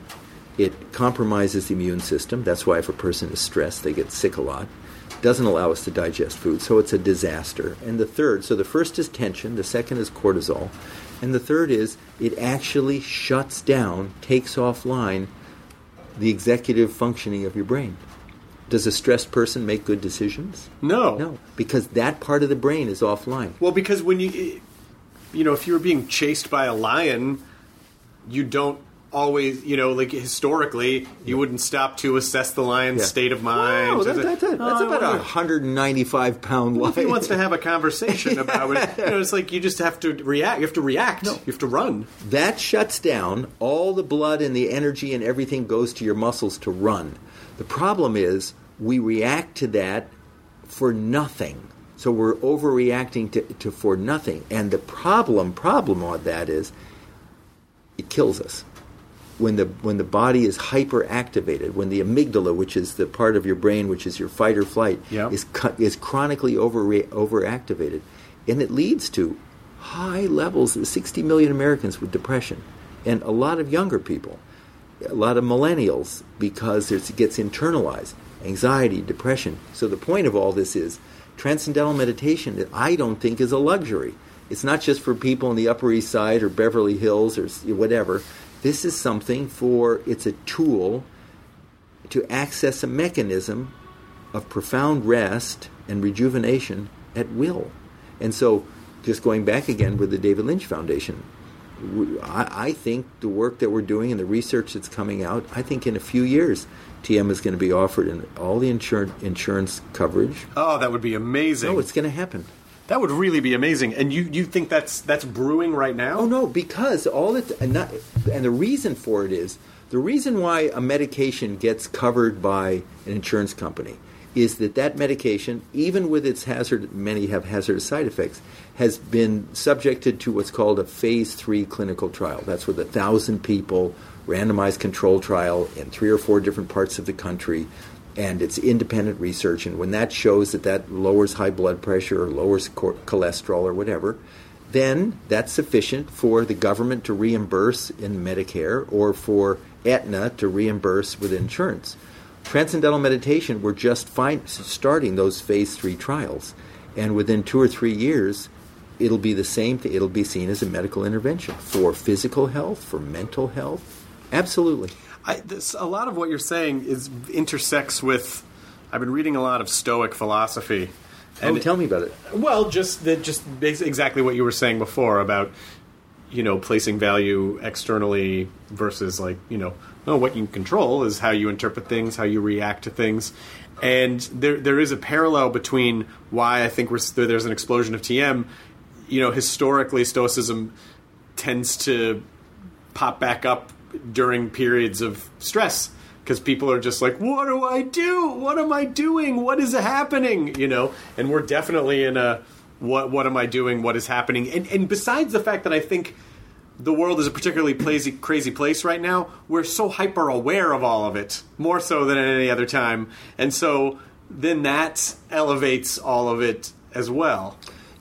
It compromises the immune system. That's why if a person is stressed, they get sick a lot. Doesn't allow us to digest food, so it's a disaster. And the first is tension, the second is cortisol, and the third is it actually shuts down, takes offline the executive functioning of your brain. Does a stressed person make good decisions? No, because that part of the brain is offline. Well, because when if you were being chased by a lion, you don't always, like historically, you wouldn't stop to assess the lion's state of mind. Wow, that's about a 195-pound lion. Well, if he wants to have a conversation about it, it's like you just have to react. You have to react. No. You have to run. That shuts down. All the blood and the energy and everything goes to your muscles to run. The problem is we react to that for nothing. So we're overreacting to for nothing. And the problem on that is it kills us. When the body is hyperactivated, when the amygdala, which is the part of your brain which is your fight or flight, is chronically overactivated, and it leads to high levels of 60 million Americans with depression, and a lot of younger people, a lot of millennials, because it gets internalized, anxiety, depression. So the point of all this is transcendental meditation that I don't think is a luxury. It's not just for people in the Upper East Side or Beverly Hills or whatever. This is something it's a tool to access a mechanism of profound rest and rejuvenation at will. And so, just going back again with the David Lynch Foundation, I think the work that we're doing and the research that's coming out, I think in a few years, TM is going to be offered in all the insurance coverage. Oh, that would be amazing. No, it's going to happen. That would really be amazing. And you think that's brewing right now? Oh, no, because and the reason for it is, the reason why a medication gets covered by an insurance company is that medication, even with its many have hazardous side effects, has been subjected to what's called a phase 3 clinical trial. That's with 1,000 people, randomized control trial in 3 or 4 different parts of the country. And it's independent research, and when that shows that lowers high blood pressure or lowers cholesterol or whatever, then that's sufficient for the government to reimburse in Medicare or for Aetna to reimburse with insurance. Transcendental meditation, we're just starting those phase 3 trials, and within 2 or 3 years, it'll be the same. It'll be seen as a medical intervention for physical health, for mental health, Absolutely. A lot of what you're saying intersects with. I've been reading a lot of Stoic philosophy. And tell me about it. Well, just exactly what you were saying before about, placing value externally versus what you can control is how you interpret things, how you react to things. And there is a parallel between why I think there's an explosion of TM. Historically, Stoicism tends to pop back up during periods of stress because people are just like, what do I do? What am I doing? What is happening? And we're definitely in a what am I doing? What is happening? And besides the fact that I think the world is a particularly crazy place right now, we're so hyper aware of all of it, more so than at any other time. And so then that elevates all of it as well.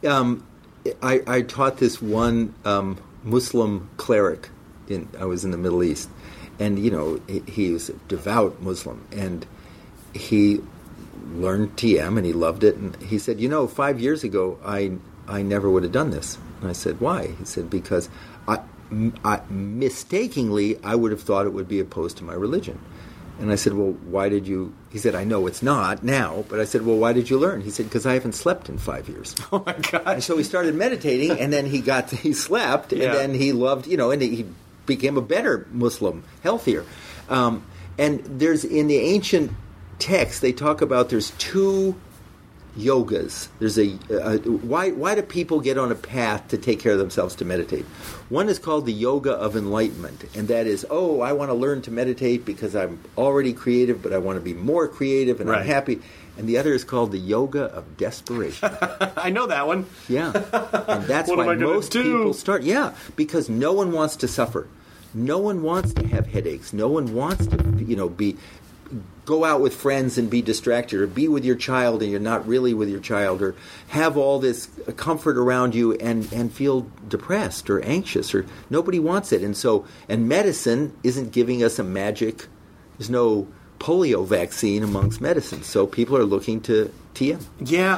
I taught this one Muslim cleric. I was in the Middle East, and he was a devout Muslim, and he learned TM and he loved it. And he said, 5 years ago I never would have done this. And I said, why? He said, because I mistakenly I would have thought it would be opposed to my religion. And I said, well, why did you? He said, I know it's not now, but I said, well, why did you learn? He said, because I haven't slept in 5 years. Oh my God! And so he started meditating, and then he slept, and then he loved, and he became a better Muslim, healthier. And there's in the ancient text they talk about there's two yogas. There's why do people get on a path to take care of themselves to meditate? One is called the yoga of enlightenment, and that is, I want to learn to meditate because I'm already creative, but I want to be more creative, and I'm happy. And the other is called the yoga of desperation. I know that one. Yeah, and that's why most people start. Yeah, because no one wants to suffer. No one wants to have headaches. No one wants to, go out with friends and be distracted, or be with your child and you're not really with your child, or have all this comfort around you and feel depressed or anxious, or nobody wants it. And medicine isn't giving us a magic. There's no polio vaccine amongst medicine, so people are looking to TM. Yeah,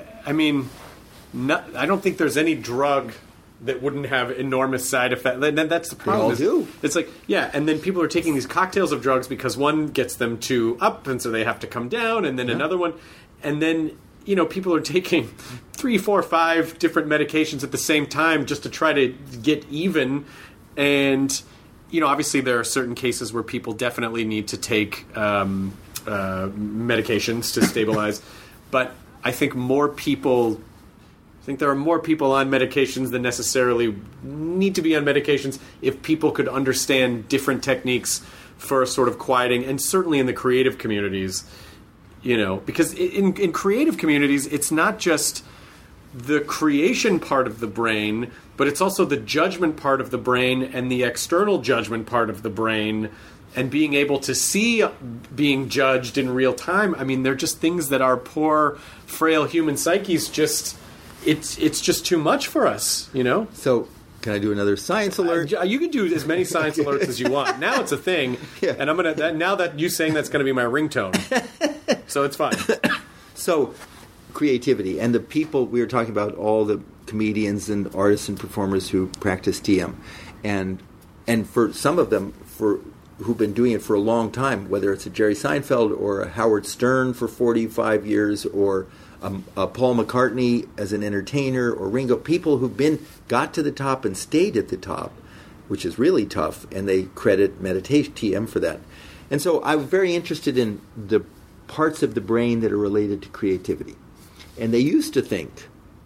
I don't think there's any drug that wouldn't have enormous side effects. And that's the problem. They all do. It's like, and then people are taking these cocktails of drugs because one gets them too up, and so they have to come down, and then another one. And then, people are taking 3, 4, 5 different medications at the same time just to try to get even. And, obviously there are certain cases where people definitely need to take medications to stabilize. But I think there are more people on medications than necessarily need to be on medications if people could understand different techniques for sort of quieting, and certainly in the creative communities, because in creative communities, it's not just the creation part of the brain, but it's also the judgment part of the brain and the external judgment part of the brain, and being able to see being judged in real time. I mean, they're just things that our poor, frail human psyches just... It's just too much for us, So, can I do another science alert? You can do as many science alerts as you want. Now it's a thing, and now that you saying that's going to be my ringtone, so it's fine. So, creativity, and the people we were talking about, all the comedians and artists and performers who practice TM, and for some of them who've been doing it for a long time, whether it's a Jerry Seinfeld or a Howard Stern for 45 years, or Paul McCartney as an entertainer, or Ringo, people who've got to the top and stayed at the top, which is really tough, and they credit meditation, TM, for that. And so I was very interested in the parts of the brain that are related to creativity. And they used to think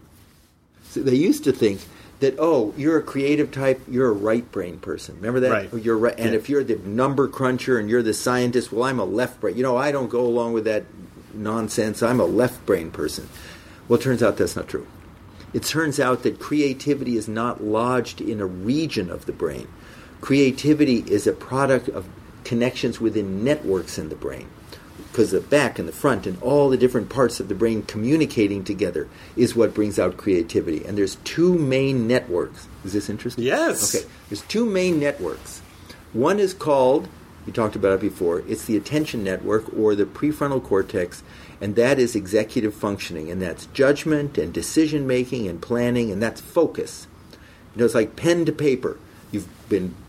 that, you're a creative type, you're a right brain person. Remember that? Right. You're right. And if you're the number cruncher and you're the scientist, well, I'm a left brain. I don't go along with that nonsense. I'm a left brain person. Well, it turns out that's not true. It turns out that creativity is not lodged in a region of the brain. Creativity is a product of connections within networks in the brain, because the back and the front and all the different parts of the brain communicating together is what brings out creativity. And there's 2 main networks. Is this interesting? Yes. Okay. There's 2 main networks. One is called, we talked about it before, it's the attention network, or the prefrontal cortex, and that is executive functioning, and that's judgment and decision making and planning, and that's focus. It's like pen to paper. You've been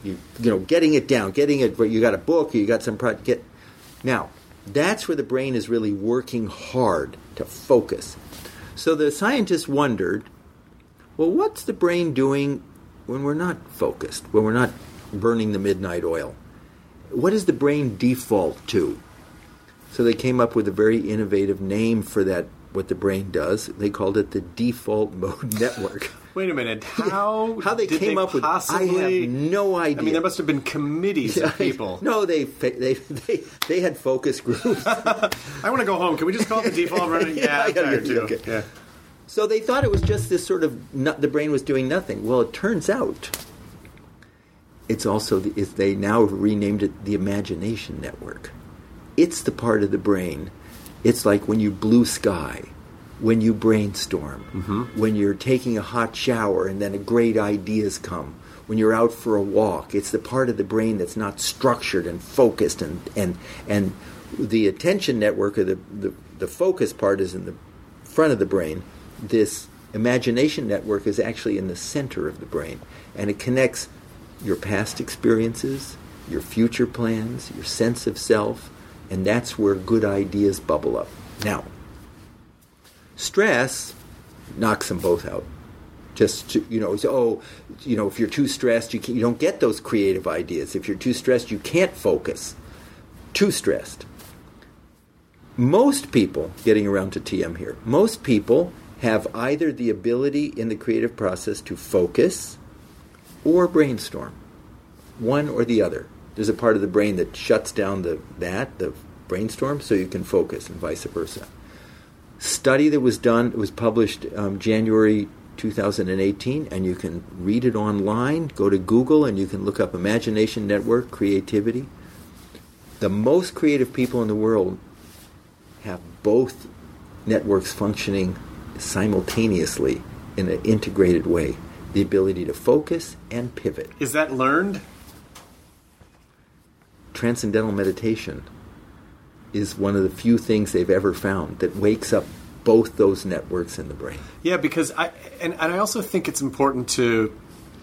getting it down, getting it. You got a book, or you got some project. Now, that's where the brain is really working hard to focus. So the scientists wondered, well, what's the brain doing when we're not focused, when we're not burning the midnight oil? What does the brain default to? So they came up with a very innovative name for that, what the brain does. They called it the default mode network. Wait a minute. How they did came they up with? possibly... I have no idea. I mean, there must have been committees of people. No, they had focus groups. I want to go home. Can we just call it the default running? Yeah, I'm tired too. Okay. Yeah. So they thought it was just this sort of the brain was doing nothing. Well, it turns out it's also they now have renamed it the imagination network. It's the part of the brain. It's like when you blue sky, when you brainstorm, when you're taking a hot shower and then great ideas come, when you're out for a walk. It's the part of the brain that's not structured and focused, and the attention network, or the focus part, is in the front of the brain. This imagination network is actually in the center of the brain, and it connects your past experiences, your future plans, your sense of self, and that's where good ideas bubble up. Now, stress knocks them both out. Just if you're too stressed, you don't get those creative ideas. If you're too stressed, you can't focus. Too stressed. Most people, getting around to TM here, most people have either the ability in the creative process to focus or brainstorm. One or the other. There's a part of the brain that shuts down the brainstorm, so you can focus, and vice versa. Study that was done, it was published January 2018, and you can read it online. Go to Google and you can look up Imagination Network, creativity. The most creative people in the world have both networks functioning simultaneously in an integrated way. The ability to focus and pivot. Is that learned? Transcendental meditation is one of the few things they've ever found that wakes up both those networks in the brain. Yeah, because I also think it's important to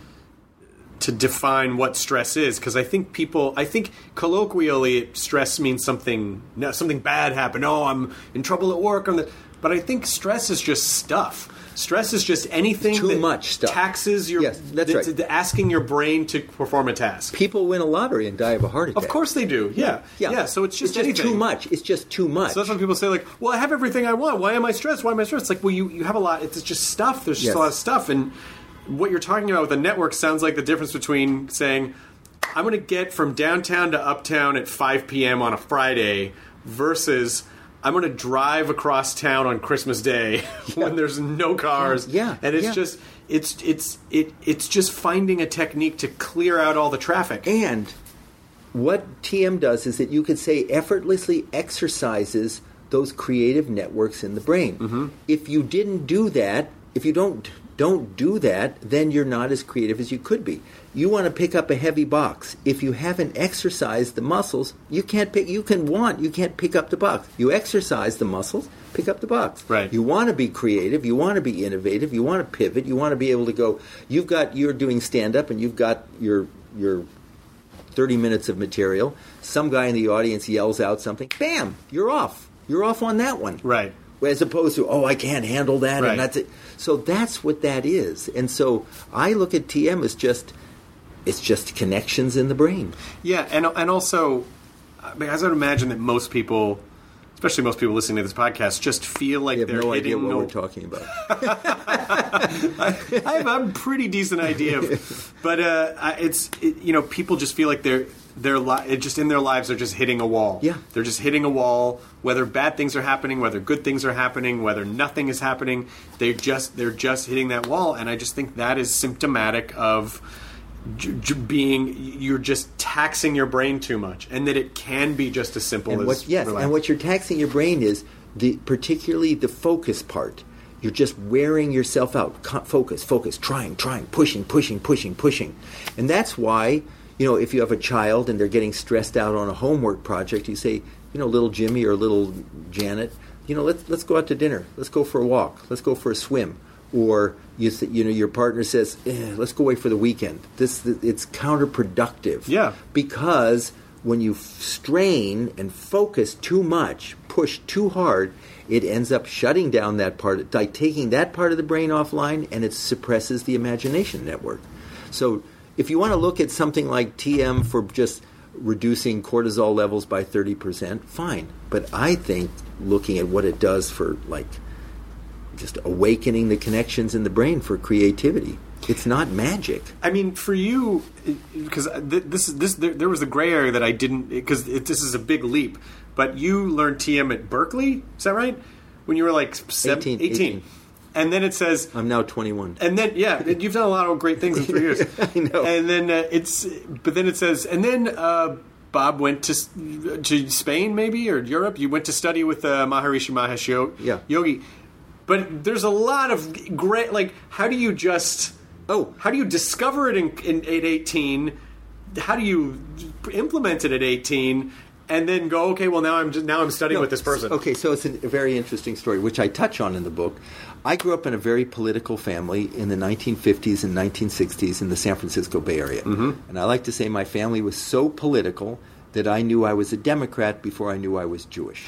define what stress is, because I think colloquially stress means something bad happened. Oh, I'm in trouble at work. But I think stress is just stuff. Stress is just anything too much stuff. Taxes your... Yes, that's right. Asking your brain to perform a task. People win a lottery and die of a heart attack. Of course they do, yeah. So it's just anything. Too much. It's just too much. So that's when people say, like, well, I have everything I want. Why am I stressed? It's like, well, you have a lot. It's just stuff. There's just a lot of stuff. And what you're talking about with a network sounds like the difference between saying, I'm going to get from downtown to uptown at 5 p.m. on a Friday versus... I'm going to drive across town on Christmas Day when there's no cars. And it's just it's just finding a technique to clear out all the traffic. And what TM does is that you could say effortlessly exercises those creative networks in the brain. If you didn't do that, if you don't do that, then you're not as creative as you could be. You want to pick up a heavy box. If you haven't exercised the muscles, you can't pick up the box. You exercise the muscles, pick up the box. Right. You want to be creative, you want to be innovative, you want to pivot, you want to be able to go, you're doing stand-up and you've got your 30 minutes of material. Some guy in the audience yells out something, bam, you're off. You're off on that one. Right. As opposed to, I can't handle that, right. And that's it. So that's what that is. And so I look at TM as it's just connections in the brain. Yeah, and also, as I would imagine that most people, especially most people listening to this podcast, just feel like they're no hitting... idea what we're talking about. I have a pretty decent idea, but people just feel like they're just in their lives they're just hitting a wall. Yeah. They're just hitting a wall, whether bad things are happening, whether good things are happening, whether nothing is happening. They're just hitting that wall, and I just think that is symptomatic of you're just taxing your brain too much, and that it can be just as simple as relax. And what you're taxing your brain is particularly the focus part. You're just wearing yourself out. Focus, trying, pushing. And that's why, if you have a child and they're getting stressed out on a homework project, you say, little Jimmy or little Janet, let's go out to dinner. Let's go for a walk. Let's go for a swim. or your partner says, let's go away for the weekend. It's counterproductive. Yeah. Because when you strain and focus too much, push too hard, it ends up shutting down that part, like taking that part of the brain offline, and it suppresses the imagination network. So if you want to look at something like TM for just reducing cortisol levels by 30%, fine. But I think looking at what it does for just awakening the connections in the brain for creativity, it's not magic. I mean, for you, because there was a gray area that I didn't, because this is a big leap. But you learned TM at Berkeley, is that right? When you were like 18. And then it says... I'm now 21. And then, yeah, you've done a lot of great things in 3 years. I know. And then but then it says, and then Bob went to Spain maybe, or Europe. You went to study with Maharishi Mahesh Yogi. But there's a lot of great, how do you discover it at 18? How do you implement it at 18? And then go, okay, well, now I'm studying with this person. Okay, so it's a very interesting story, which I touch on in the book. I grew up in a very political family in the 1950s and 1960s in the San Francisco Bay Area. Mm-hmm. And I like to say my family was so political that I knew I was a Democrat before I knew I was Jewish.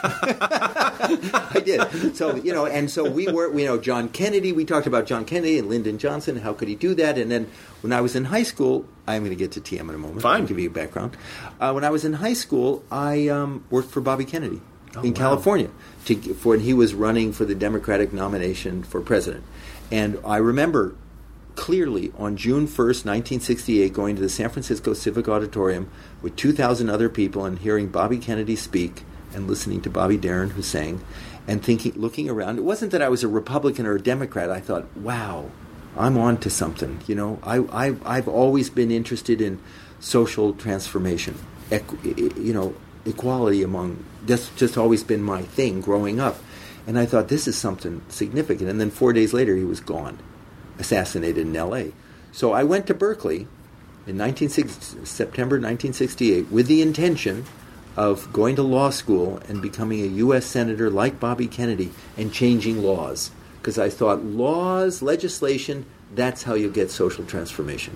I did. So, and so we were, John Kennedy, we talked about John Kennedy and Lyndon Johnson, how could he do that? And then when I was in high school, I'm going to get to TM in a moment. Fine. I'll give you a background. When I was in high school, I worked for Bobby Kennedy in California. And he was running for the Democratic nomination for president. And I remember clearly on June 1st, 1968, going to the San Francisco Civic Auditorium with 2,000 other people and hearing Bobby Kennedy speak and listening to Bobby Darin, who sang, and looking around. It wasn't that I was a Republican or a Democrat. I thought, wow, I'm on to something. I've always been interested in social transformation, equality among. That's just always been my thing growing up. And I thought, this is something significant. And then 4 days later, he was gone, assassinated in L.A. So I went to Berkeley in September 1968 with the intention of going to law school and becoming a U.S. Senator like Bobby Kennedy and changing laws. Because I thought legislation, that's how you get social transformation.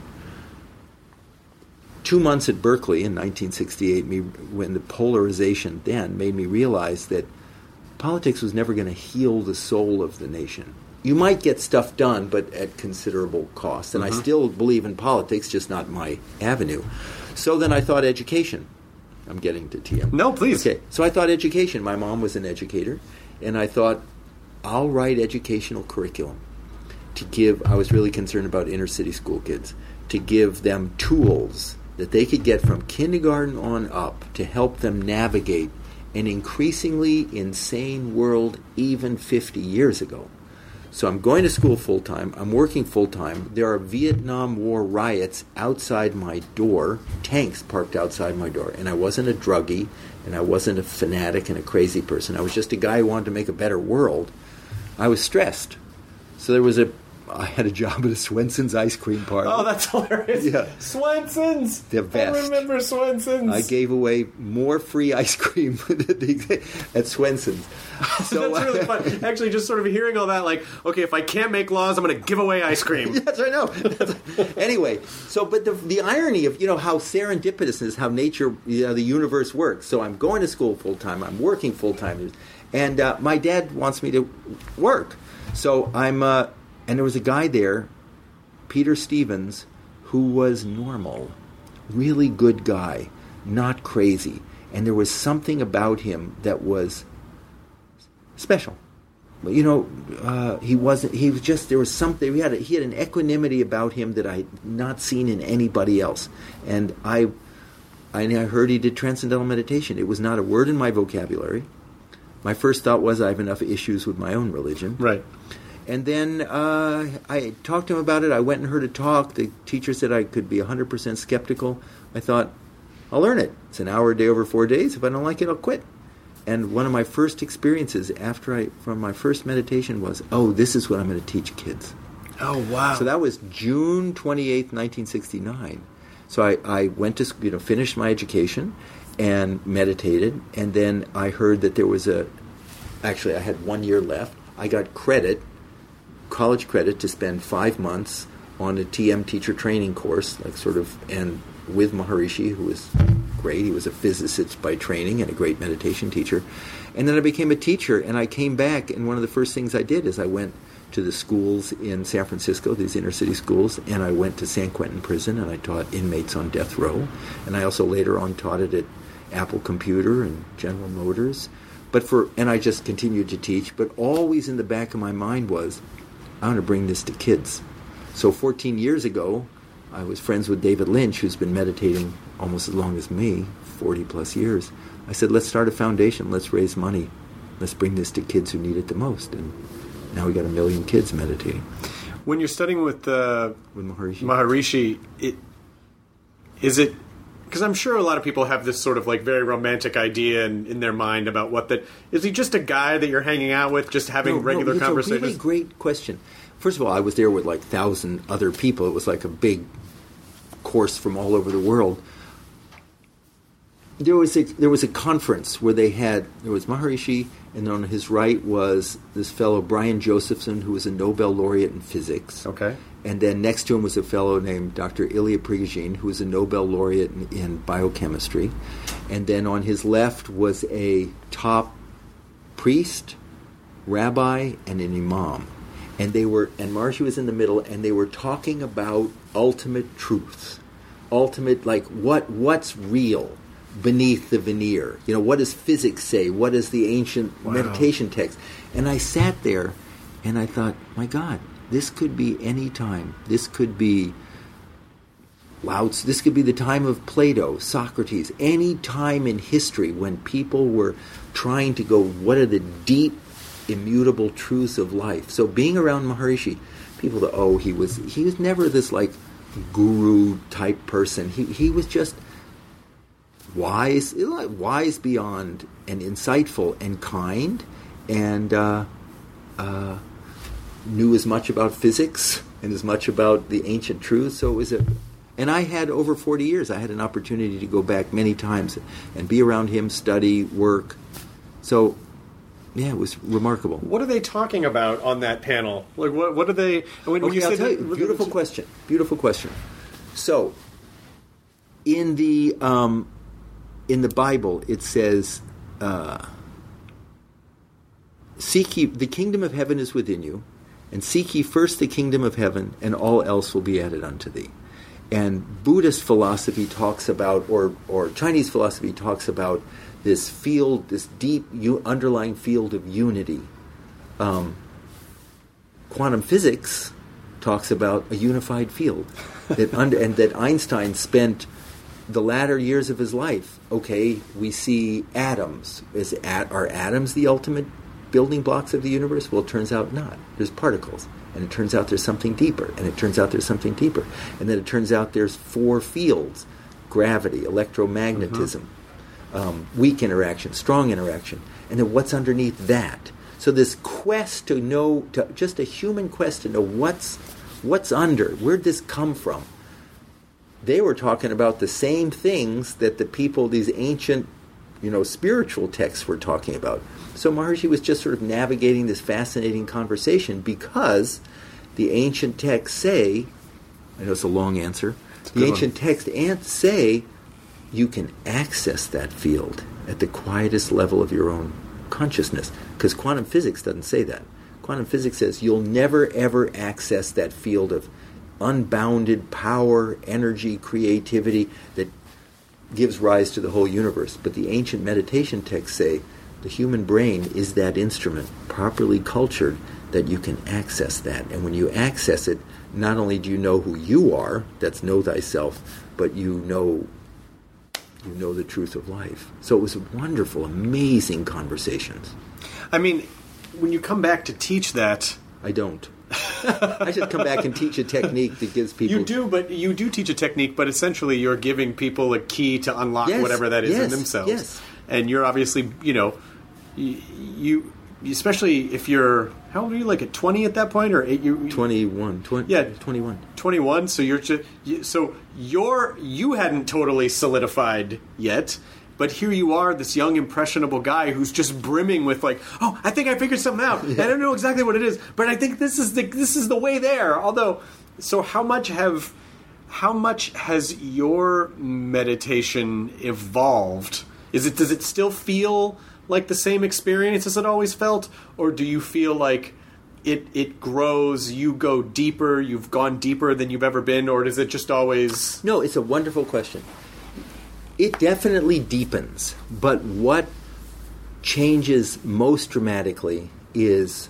2 months at Berkeley in 1968, when the polarization then made me realize that politics was never going to heal the soul of the nation. You might get stuff done, but at considerable cost. And I still believe in politics, just not my avenue. So then I thought education. I'm getting to TM. No, please. Okay. So I thought education. My mom was an educator. And I thought, I'll write educational curriculum to give. I was really concerned about inner city school kids, to give them tools that they could get from kindergarten on up to help them navigate an increasingly insane world even 50 years ago. So I'm going to school full-time. I'm working full-time. There are Vietnam War riots outside my door, tanks parked outside my door. And I wasn't a druggie, and I wasn't a fanatic and a crazy person. I was just a guy who wanted to make a better world. I was stressed. So I had a job at a Swenson's ice cream parlor. Oh, that's hilarious. Yeah. Swenson's. The best. I remember Swenson's. I gave away more free ice cream at Swenson's. So, that's really fun. Actually, just sort of hearing all that, okay, if I can't make laws, I'm going to give away ice cream. Yes, I know. Anyway, but the irony of, how serendipitous is how nature, the universe works. So I'm going to school full-time. I'm working full-time. And my dad wants me to work. So and there was a guy there, Peter Stevens, who was normal, really good guy, not crazy. And there was something about him that was special. He was just, there was something, he had an equanimity about him that I had not seen in anybody else. And I heard he did transcendental meditation. It was not a word in my vocabulary. My first thought was I have enough issues with my own religion. Right. And then I talked to him about it. I went and heard a talk. The teacher said I could be 100% skeptical. I thought, I'll learn it. It's an hour a day over 4 days. If I don't like it, I'll quit. And one of my first experiences from my first meditation was, this is what I'm going to teach kids. Oh, wow. So that was June 28th, 1969. So I went to, finished my education and meditated. And then I heard that there was actually I had 1 year left. I got credit college credit to spend 5 months on a TM teacher training course, and with Maharishi, who was great. He was a physicist by training and a great meditation teacher. And then I became a teacher, and I came back, and one of the first things I did is I went to the schools in San Francisco, these inner city schools, and I went to San Quentin Prison, and I taught inmates on death row. And I also later on taught it at Apple Computer and General Motors. And I just continued to teach, but always in the back of my mind was, I want to bring this to kids. So 14 years ago, I was friends with David Lynch, who's been meditating almost as long as me, 40 plus years. I said, let's start a foundation, let's raise money, let's bring this to kids who need it the most. And now we got 1 million kids meditating. When you're studying with Maharishi, is it, because I'm sure a lot of people have this sort of like very romantic idea in their mind about what that, is he just a guy that you're hanging out with, just having regular conversations? It's a really great question. First of all, I was there with like 1,000 other people. It was like a big course from all over the world. There was a conference where there was Maharishi, and on his right was this fellow Brian Josephson, who was a Nobel laureate in physics. Okay. And then next to him was a fellow named Dr. Ilya Prigogine, who was a Nobel laureate in biochemistry. And then on his left was a top priest, rabbi, and an imam. And Maharishi was in the middle, and they were talking about ultimate truth. Ultimate, like what's real beneath the veneer. What does physics say? What is the ancient meditation text? And I sat there and I thought, my God, this could be any time. This could be this could be the time of Plato, Socrates, any time in history when people were trying to go, what are the deep, immutable truths of life? So being around Maharishi, people thought, he was never this like guru type person. He was just wise beyond, and insightful and kind, and knew as much about physics and as much about the ancient truths. So it was and I had over 40 years, I had an opportunity to go back many times and be around him, study, work. So yeah, it was remarkable. What are they talking about on that panel? Like, what are they? When I'll tell you. Beautiful question. Beautiful question. So, in the Bible, it says, "Seek ye the kingdom of heaven is within you, and seek ye first the kingdom of heaven, and all else will be added unto thee." And Buddhist philosophy talks about, or Chinese philosophy talks about, this field, this deep underlying field of unity. Quantum physics talks about a unified field, and that Einstein spent the latter years of his life. Okay, we see atoms. Are atoms the ultimate building blocks of the universe? Well, it turns out not. There's particles, and it turns out there's something deeper, and it turns out there's something deeper, and then it turns out there's 4 fields: gravity, electromagnetism. Weak interaction, strong interaction, and then what's underneath that. So this quest to know, just a human quest to know what's under, where'd this come from? They were talking about the same things that the people, these ancient, spiritual texts were talking about. So Maharishi was just sort of navigating this fascinating conversation because the ancient texts say, I know it's a long answer, the ancient texts say, you can access that field at the quietest level of your own consciousness. Because quantum physics doesn't say that. Quantum physics says you'll never, ever access that field of unbounded power, energy, creativity that gives rise to the whole universe. But the ancient meditation texts say the human brain is that instrument, properly cultured, that you can access that. And when you access it, not only do you know who you are, that's know thyself, but you know the truth of life. So it was wonderful, amazing conversations. I mean, when you come back to teach that... I don't. I should come back and teach a technique that gives people... You do teach a technique, but essentially you're giving people a key to unlock whatever that is in themselves. Yes. And you're obviously, you especially if you're... How old are you? Like at 20 at that point, or 21. 21. 21. So you hadn't totally solidified yet, but here you are, this young impressionable guy who's just brimming with like, oh, I think I figured something out. I don't know exactly what it is, but I think this is the way there. Although, so how much has your meditation evolved? Does it still feel like the same experience as it always felt, or do you feel like it grows, you go deeper, you've gone deeper than you've ever been, or does it just always... No, it's a wonderful question. It definitely deepens, but what changes most dramatically is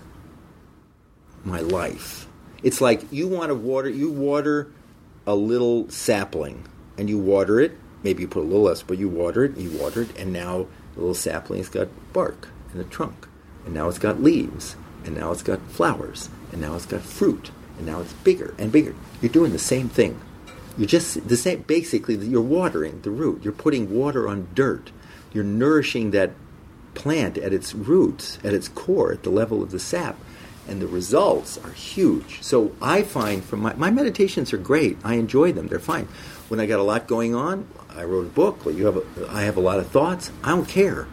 my life. It's like you water a little sapling, and you water it, maybe you put a little less, but you water it, and now the little sapling has got bark and a trunk, and now it's got leaves, and now it's got flowers, and now it's got fruit, and now it's bigger and bigger. You're doing the same thing. You're just the same. Basically, you're watering the root. You're putting water on dirt. You're nourishing that plant at its roots, at its core, at the level of the sap, and the results are huge. So I find from my meditations are great. I enjoy them. They're fine. When I got a lot going on, I wrote a book. I have a lot of thoughts. I don't care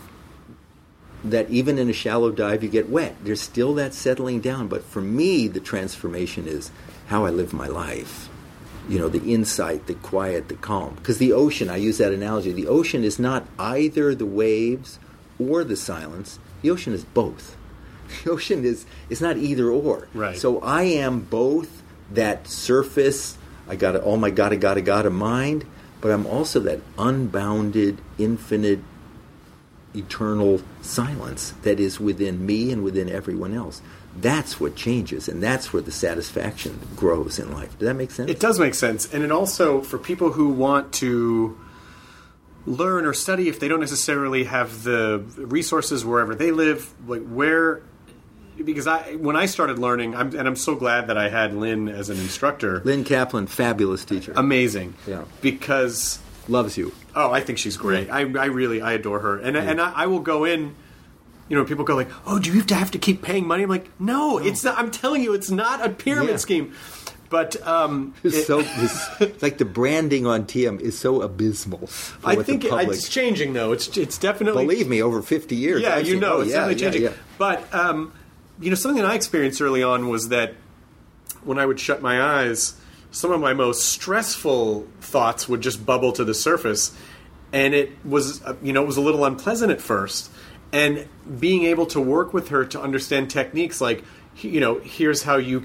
that even in a shallow dive you get wet. There's still that settling down. But for me, the transformation is how I live my life. The insight, the quiet, the calm. Because the ocean, I use that analogy, the ocean is not either the waves or the silence. The ocean is both. The ocean is not either or. Right. So I am both that surface, I got all my gotta mind, but I'm also that unbounded, infinite, eternal silence that is within me and within everyone else. That's what changes, and that's where the satisfaction grows in life. Does that make sense? It does make sense. And it also, for people who want to learn or study, if they don't necessarily have the resources wherever they live, like because when I started learning, I'm so glad that I had Lynn as an instructor. Lynn Kaplan, fabulous teacher. Amazing. Yeah. Because... Loves you. Oh, I think she's great. Yeah. I adore her. And I will go in, people go like, oh, do you have to keep paying money? I'm like, no, it's not. I'm telling you, it's not a pyramid scheme. But it's like the branding on TM is so abysmal. I think it's changing, though. It's definitely... Believe me, over 50 years. Yeah, it's definitely changing. Yeah. But, something that I experienced early on was that when I would shut my eyes, some of my most stressful thoughts would just bubble to the surface, and it was a little unpleasant at first. And being able to work with her to understand techniques like, here's how you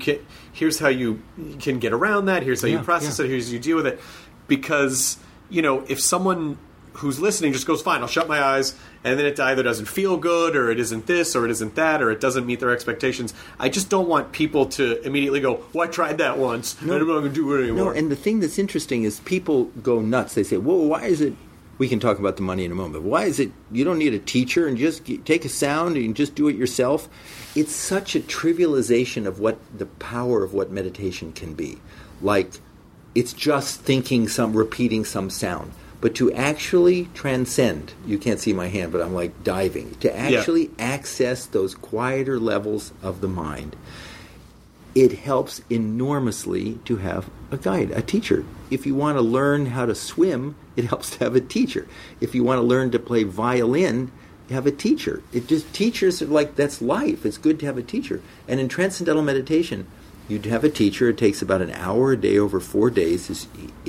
can get around that. Here's how you process it. Here's how you deal with it. Because if someone who's listening just goes, fine, I'll shut my eyes, and then it either doesn't feel good, or it isn't this, or it isn't that, or it doesn't meet their expectations. I just don't want people to immediately go, I tried that once, and I'm not going to do it anymore. No, and the thing that's interesting is people go nuts. They say, well, why is it, we can talk about the money in a moment, but why is it you don't need a teacher and just take a sound and just do it yourself? It's such a trivialization of what the power of what meditation can be. Like, it's just repeating some sound. But to actually transcend, you can't see my hand, but I'm like diving, to actually access those quieter levels of the mind, it helps enormously to have a guide, a teacher. If you want to learn how to swim, it helps to have a teacher. If you want to learn to play violin, have a teacher. Teachers are like, that's life. It's good to have a teacher. And in transcendental meditation, you'd have a teacher. It takes about an hour a day over 4 days.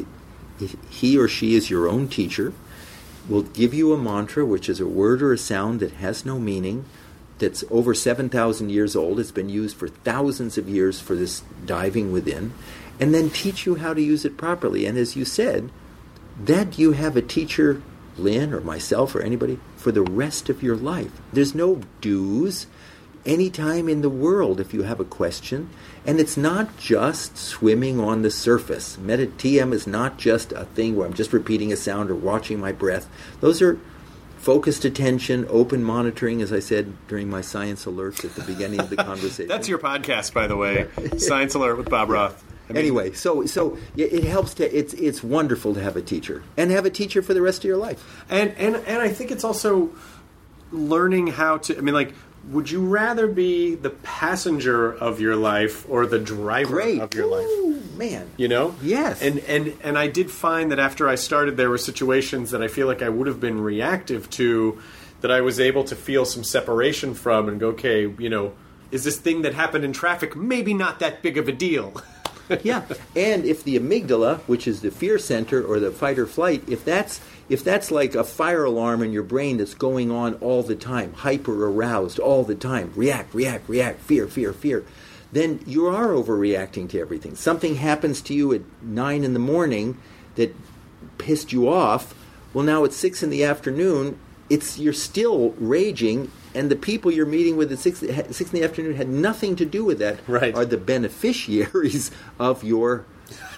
He or she is your own teacher, will give you a mantra, which is a word or a sound that has no meaning, that's over 7,000 years old. It's been used for thousands of years for this diving within, and then teach you how to use it properly. And as you said, that you have a teacher, Lynn or myself or anybody, for the rest of your life. There's no dues. Anytime in the world if you have a question. And it's not just swimming on the surface. TM is not just a thing where I'm just repeating a sound or watching my breath. Those are focused attention, open monitoring, as I said during my Science Alerts at the beginning of the conversation. That's your podcast, by the way. Science Alert with Bob Roth. Anyway, so it helps to. It's wonderful to have a teacher and have a teacher for the rest of your life. And I think it's also learning how to. Would you rather be the passenger of your life or the driver of your life? man. You know? Yes. And I did find that after I started, there were situations that I feel like I would have been reactive to, that I was able to feel some separation from and go, okay, you know, is this thing that happened in traffic maybe not that big of a deal? Yeah, and if the amygdala, which is the fear center or the fight or flight, if that's like a fire alarm in your brain that's going on all the time, hyper aroused all the time, react, fear, then you are overreacting to everything. Something happens to you at 9 in the morning that pissed you off. Well, now it's 6 in the afternoon. You're still raging, and the people you're meeting with at 6 in the afternoon had nothing to do with that. Right. Are the beneficiaries of your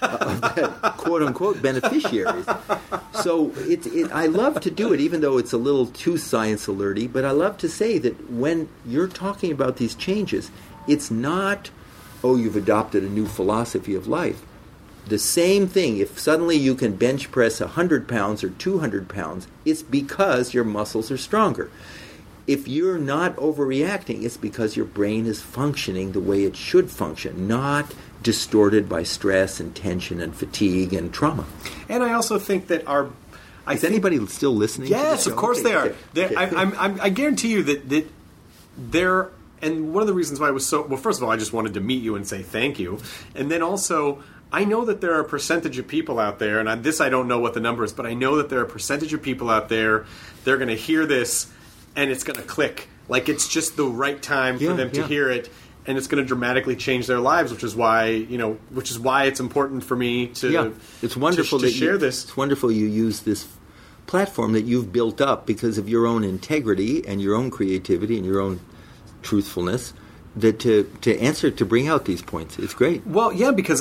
quote unquote beneficiaries. So I love to do it, even though it's a little too science alerty. But I love to say that when you're talking about these changes, it's not, oh, you've adopted a new philosophy of life. The same thing, if suddenly you can bench press 100 pounds or 200 pounds, it's because your muscles are stronger. If you're not overreacting, it's because your brain is functioning the way it should function, not distorted by stress and tension and fatigue and trauma. And I also think that Is anybody still listening? Yes, to the show? of course they are. Okay. I guarantee you that they're, and one of the reasons why I was so, well, first of all, I just wanted to meet you and say thank you. And then also, I know that there are a percentage of people out there, and I don't know what the number is, but I know that there are a percentage of people out there, they're going to hear this, and it's going to click. Like, it's just the right time for them to hear it, and it's going to dramatically change their lives, which is why it's important for me to, it's wonderful to share this. It's wonderful you use this platform that you've built up because of your own integrity and your own creativity and your own truthfulness, that to bring out these points. It's great. Well, yeah, because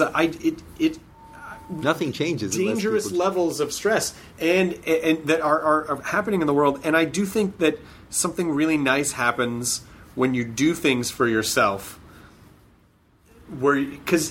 nothing changes. Dangerous levels of stress and that are happening in the world, and I do think that something really nice happens when you do things for yourself, because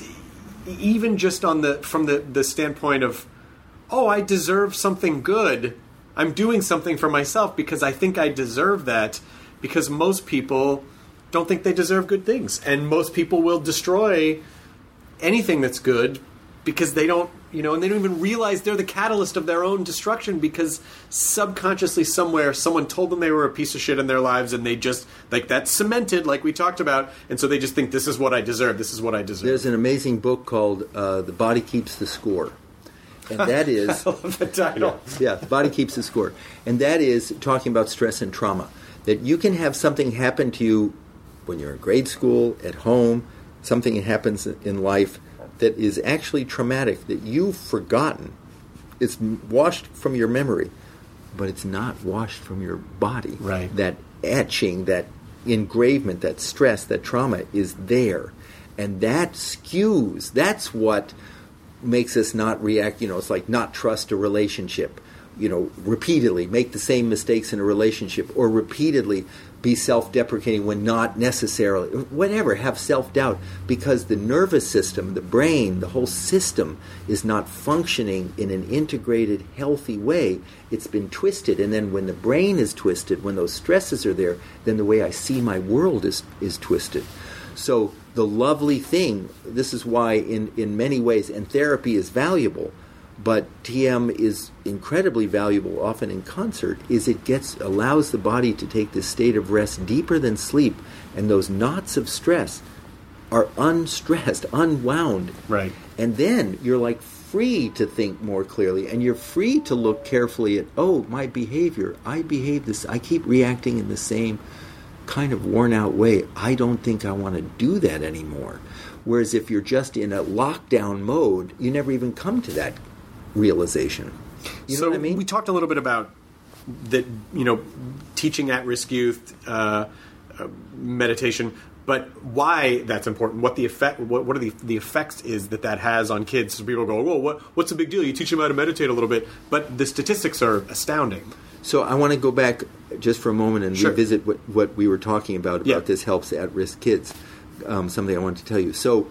even just from the standpoint of, oh, I deserve something good, I'm doing something for myself because I think I deserve that, because most people don't think they deserve good things, and most people will destroy anything that's good because they don't, and they don't even realize they're the catalyst of their own destruction, because subconsciously somewhere someone told them they were a piece of shit in their lives, and they just, like, that's cemented, like we talked about, and so they just think, this is what I deserve, this is what I deserve. There's an amazing book called The Body Keeps the Score. And that is... I love the title. Yeah, The Body Keeps the Score. And that is talking about stress and trauma. That you can have something happen to you when you're in grade school, at home, something that happens in life that is actually traumatic, that you've forgotten. It's washed from your memory, but it's not washed from your body. Right. That etching, that engravement, that stress, that trauma is there. And that skews. That's what makes us not react. It's like not trust a relationship. Repeatedly make the same mistakes in a relationship, or repeatedly be self-deprecating when not necessarily, whatever, have self-doubt, because the nervous system, the brain, the whole system is not functioning in an integrated, healthy way. It's been twisted, and then when the brain is twisted, when those stresses are there, then the way I see my world is twisted. So the lovely thing, this is why in many ways, and therapy is valuable, but TM is incredibly valuable, often in concert, is it allows the body to take this state of rest deeper than sleep, and those knots of stress are unstressed, unwound. Right. And then you're like free to think more clearly, and you're free to look carefully at, oh, my behavior, I behave this, I keep reacting in the same kind of worn out way. I don't think I want to do that anymore. Whereas if you're just in a lockdown mode, you never even come to that realization. You know what I mean? We talked a little bit about that, teaching at-risk youth meditation, but why that's important, what the effect, what are the effects is that has on kids. So people go, well, what's the big deal? You teach them how to meditate a little bit, but the statistics are astounding. So I want to go back just for a moment and revisit what we were talking about this helps at-risk kids. Something I wanted to tell you. So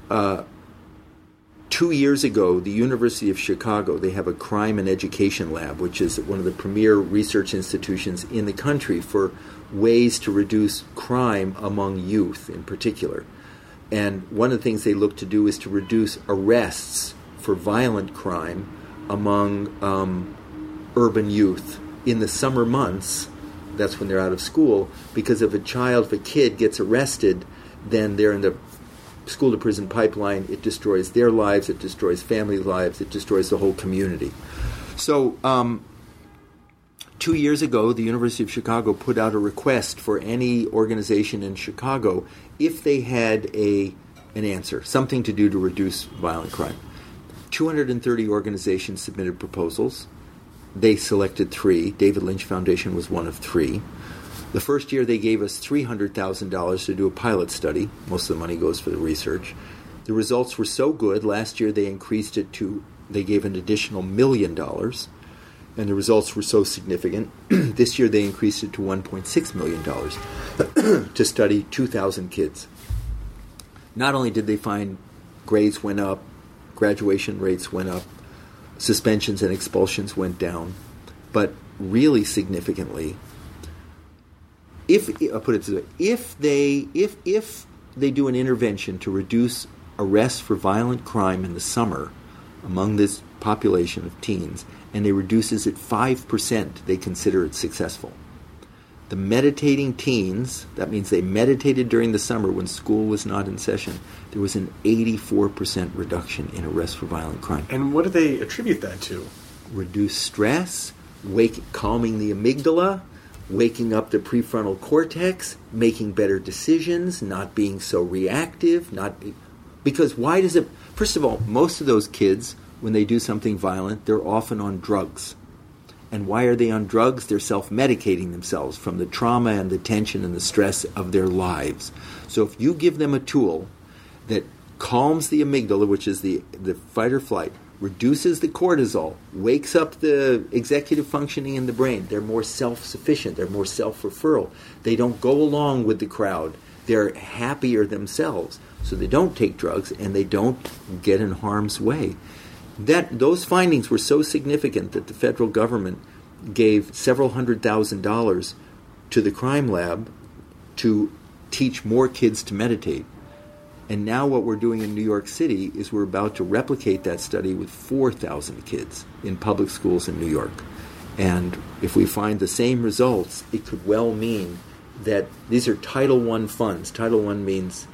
2 years ago, the University of Chicago, they have a crime and education lab, which is one of the premier research institutions in the country for ways to reduce crime among youth in particular. And one of the things they look to do is to reduce arrests for violent crime among urban youth in the summer months. That's when they're out of school, because if a kid gets arrested, then they're in the school-to-prison pipeline. It destroys their lives, it destroys family lives, it destroys the whole community. So 2 years ago, the University of Chicago put out a request for any organization in Chicago if they had an answer, something to do to reduce violent crime. 230 organizations submitted proposals. They selected 3. David Lynch Foundation was one of 3. The first year they gave us $300,000 to do a pilot study. Most of the money goes for the research. The results were so good, last year they increased it to, they gave an additional $1 million. And the results were so significant. This year they increased it to $1.6 million to study 2,000 kids. Not only did they find grades went up, graduation rates went up, suspensions and expulsions went down, but really significantly, I'll put it this way, if they do an intervention to reduce arrests for violent crime in the summer among this population of teens, and they reduces it 5%, they consider it successful. The meditating teens, that means they meditated during the summer when school was not in session, there was an 84% reduction in arrests for violent crime. And what do they attribute that to? Reduced stress, calming the amygdala, waking up the prefrontal cortex, making better decisions, not being so reactive, because why does it... First of all, most of those kids, when they do something violent, they're often on drugs. And why are they on drugs? They're self-medicating themselves from the trauma and the tension and the stress of their lives. So if you give them a tool that calms the amygdala, which is the fight or flight, reduces the cortisol, wakes up the executive functioning in the brain, they're more self-sufficient, they're more self-referral. They don't go along with the crowd. They're happier themselves. So they don't take drugs and they don't get in harm's way. Those findings were so significant that the federal government gave several $100,000 to the crime lab to teach more kids to meditate. And now what we're doing in New York City is we're about to replicate that study with 4,000 kids in public schools in New York. And if we find the same results, it could well mean that these are Title I funds. Title I means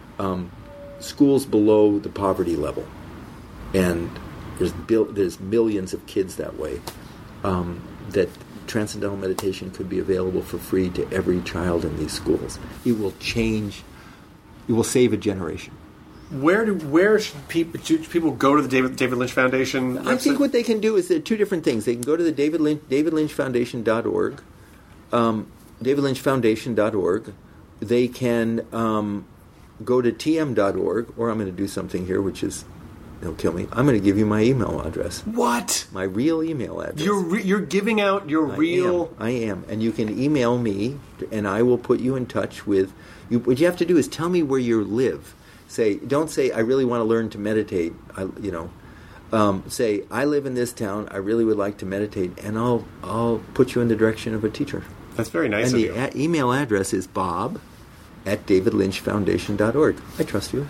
schools below the poverty level. And there's millions of kids that way, that Transcendental Meditation could be available for free to every child in these schools. It will save a generation. Where should people go to the David Lynch Foundation website? I think what they can do is there are 2 different things. They can go to the davidlynchfoundation.org, davidlynchfoundation.org. They can go to tm.org, or I'm going to do something here which is... Don't kill me. I'm going to give you my email address. What? My real email address. You're giving out your real... I am. And you can email me, and I will put you in touch with... What you have to do is tell me where you live. Don't say, I really want to learn to meditate. Say, I live in this town. I really would like to meditate. And I'll put you in the direction of a teacher. That's very nice of you. And the email address is bob@davidlynchfoundation.org. I trust you.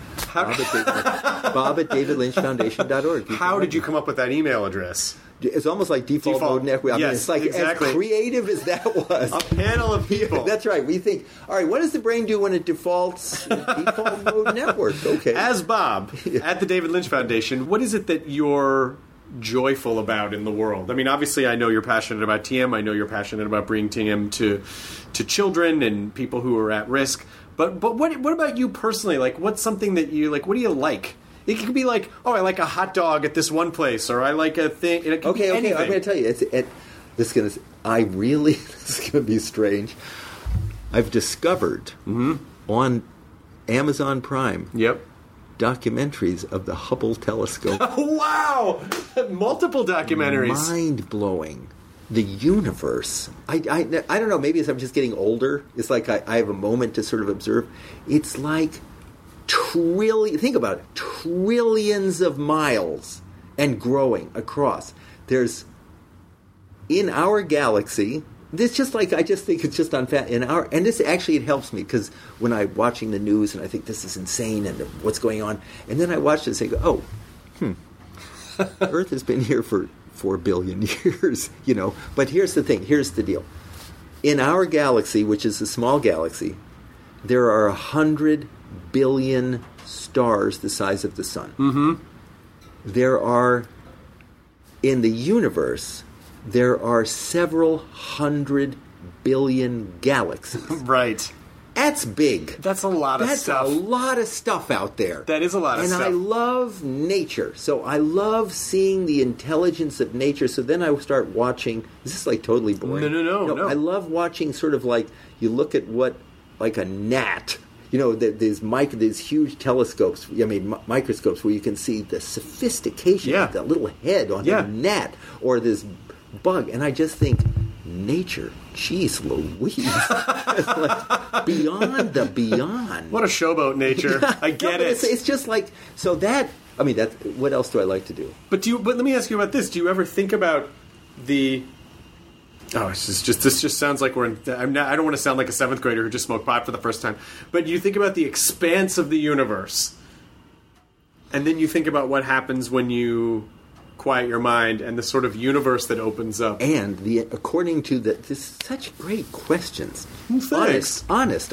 bob@davidlynchfoundation.org. How did you come up with that email address? It's almost like default mode network. I mean, it's like exactly. As creative as that was. A panel of people. That's right. We think, all right, what does the brain do when it defaults default mode network? Okay. As Bob, at the David Lynch Foundation, what is it that you're joyful about in the world? I mean, obviously, I know you're passionate about TM. I know you're passionate about bringing TM to children and people who are at risk. But what about you personally? Like, what's something that you like? What do you like? It could be like, I like a hot dog at this one place, or I like a thing. It could be anything. I'm going to tell you. This is going to be strange. I've discovered on Amazon Prime. Yep. Documentaries of the Hubble telescope. Wow! Multiple documentaries. Mind-blowing. The universe. I don't know, maybe as I'm just getting older, it's like I have a moment to sort of observe. It's like think about it, trillions of miles and growing across. In our galaxy, This just like I just think it's just unfair and this actually it helps me because when I'm watching the news and I think this is insane and what's going on, and then I watch this and go, Earth has been here for 4 billion years, But here's the thing. Here's the deal. In our galaxy, which is a small galaxy, there are 100 billion stars the size of the sun. Mm-hmm. There are, in the universe, there are several 100 billion galaxies. Right. That's big. That's a lot of stuff. That's a lot of stuff out there. That is a lot of stuff. And I love nature. So I love seeing the intelligence of nature. So then I start watching. Is this like totally boring? No. I love watching sort of like, you look at what, like a gnat. There's huge telescopes, microscopes where you can see the sophistication of that little head on a gnat or this bug. And I just think, nature, geez Louise. It's like beyond the beyond. What a showboat, nature. I get it. It's just like, so that, what else do I like to do? But let me ask you about this. Do you ever think about the... Oh, this just sounds like we're in... I don't want to sound like a 7th grader who just smoked pot for the first time. But you think about the expanse of the universe. And then you think about what happens when you quiet your mind and the sort of universe that opens up. And according to this is such great questions. Thanks. Honest.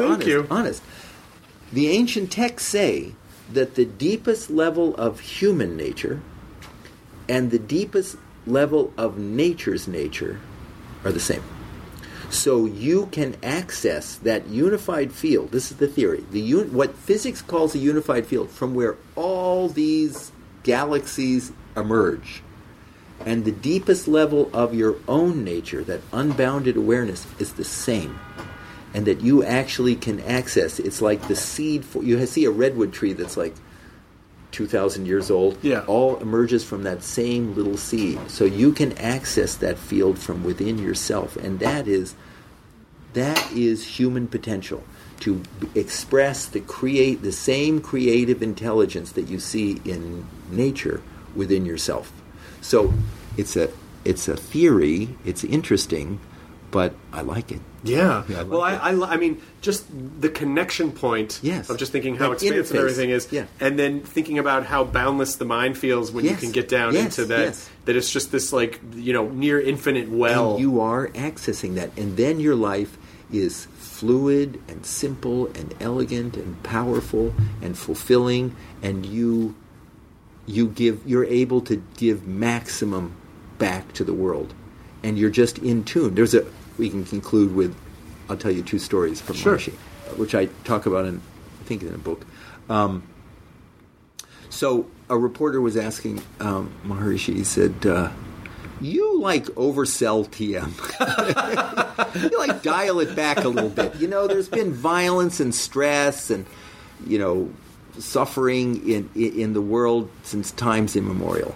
The ancient texts say that the deepest level of human nature and the deepest level of nature's nature are the same. So you can access that unified field. This is the theory. What physics calls a unified field, from where all these galaxies emerge. And the deepest level of your own nature, that unbounded awareness, is the same. And that you actually can access. It's like the seed. You see a redwood tree that's like 2,000 years old. Yeah. All emerges from that same little seed. So you can access that field from within yourself. And that is human potential. To express the same creative intelligence that you see in nature within yourself. So it's a theory. It's interesting, but I like it. Yeah. I I mean, just the connection point of just thinking how that expansive interface. everything is, and then thinking about how boundless the mind feels when you can get down into that. That it's just this near infinite well. And you are accessing that, and then your life is fluid and simple and elegant and powerful and fulfilling, and you're able to give maximum back to the world, and you're just in tune. We can conclude with, I'll tell you 2 stories from Maharishi, which I talk about in a book. So a reporter was asking Maharishi, he said, you oversell TM. You dial it back a little bit. There's been violence and stress and, suffering in the world since times immemorial.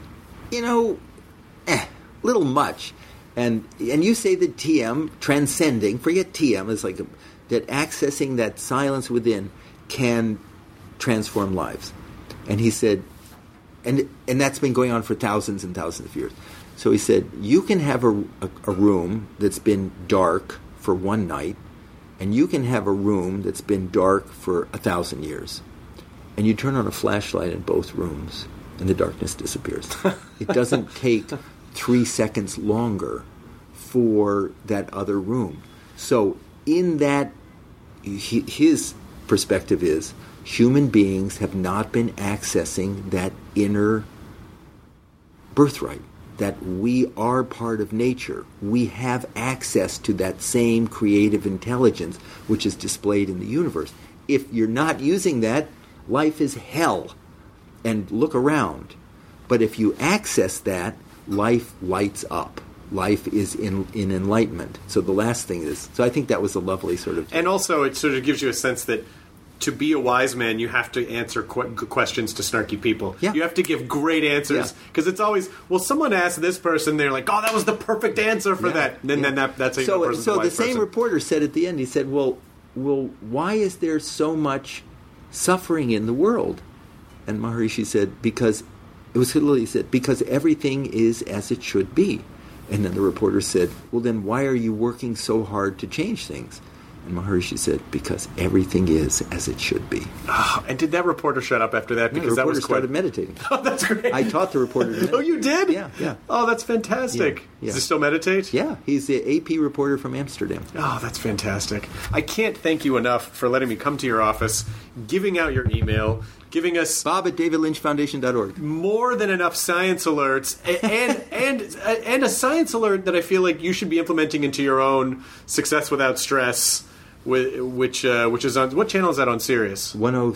Little much. And you say that TM, transcending, forget TM, is that accessing that silence within can transform lives. And he said, and that's been going on for thousands and thousands of years. So he said, you can have a room that's been dark for one night, and you can have a room that's been dark for 1,000 years. And you turn on a flashlight in both rooms, and the darkness disappears. It doesn't take 3 seconds longer for that other room. So in that, his perspective is, human beings have not been accessing that inner birthright, that we are part of nature. We have access to that same creative intelligence which is displayed in the universe. If you're not using that, life is hell. And look around. But if you access that, life lights up. Life is in enlightenment. So the last thing is... So I think that was a lovely sort of... And also it sort of gives you a sense that to be a wise man, you have to answer questions to snarky people. Yeah. You have to give great answers. Because it's always, well, someone asked this person, they're like, oh, that was the perfect answer for that. And then that's how you know a person's a wise the same person. Reporter said at the end, he said, well, why is there so much suffering in the world? And Maharishi said, because everything is as it should be. And then the reporter said, well, then why are you working so hard to change things? And Maharishi said, because everything is as it should be. Oh, and did that reporter shut up after that? Because the that was reporter started meditating. Oh, that's great. I taught the reporter to meditate. Oh, you did? Yeah. Oh, that's fantastic. Yeah. Does he still meditate? Yeah, he's the AP reporter from Amsterdam. Oh, that's fantastic. I can't thank you enough for letting me come to your office, giving out your email, giving us Bob at davidlynchfoundation.org. more than enough science alerts, and a science alert that I feel like you should be implementing into your own Success Without Stress, which is on, what channel is that on Sirius?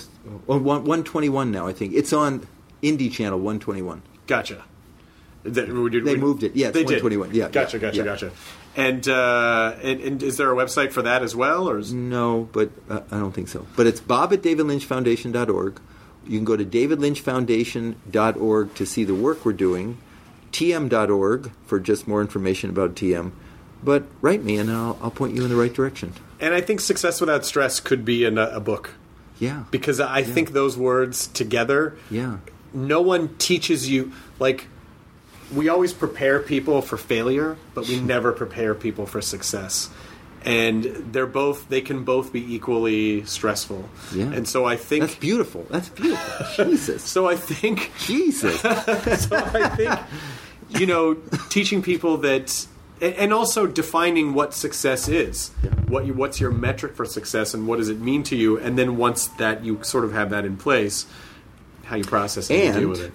121 now, I think. It's on Indie Channel 121. Gotcha. They moved it. Yeah, it's they 121. Did. Yeah, Gotcha. And is there a website for that as well, or is... No, but I don't think so. But it's Bob at davidlynchfoundation.org. You can go to davidlynchfoundation.org to see the work we're doing, tm.org for just more information about TM. But write me, and I'll point you in the right direction. And I think Success Without Stress could be a book. Yeah. Because I think those words together, no one teaches you, like, we always prepare people for failure, but we never prepare people for success. And they can both be equally stressful. Yeah. And so I think... That's beautiful. Jesus. So I think... Jesus. So I think, teaching people that... And also defining what success is. Yeah. What's your metric for success and what does it mean to you? And then once that you sort of have that in place, how you process it and deal with it.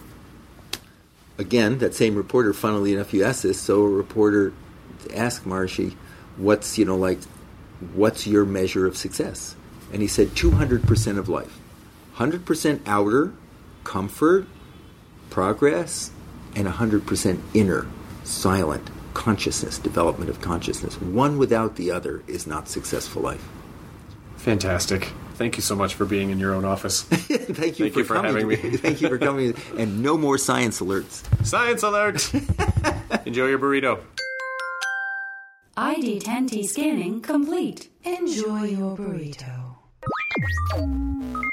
Again, that same reporter, funnily enough, you asked this, so a reporter asked Maharishi, what's your measure of success? And he said 200% of life. 100% outer, comfort, progress, and 100% inner, silent, consciousness, development of consciousness. One without the other is not successful life. Fantastic. Thank you so much for being in your own office. Thank you for having me. Thank you for coming. And no more science alerts. Science alert! Enjoy your burrito. ID10T scanning complete. Enjoy your burrito.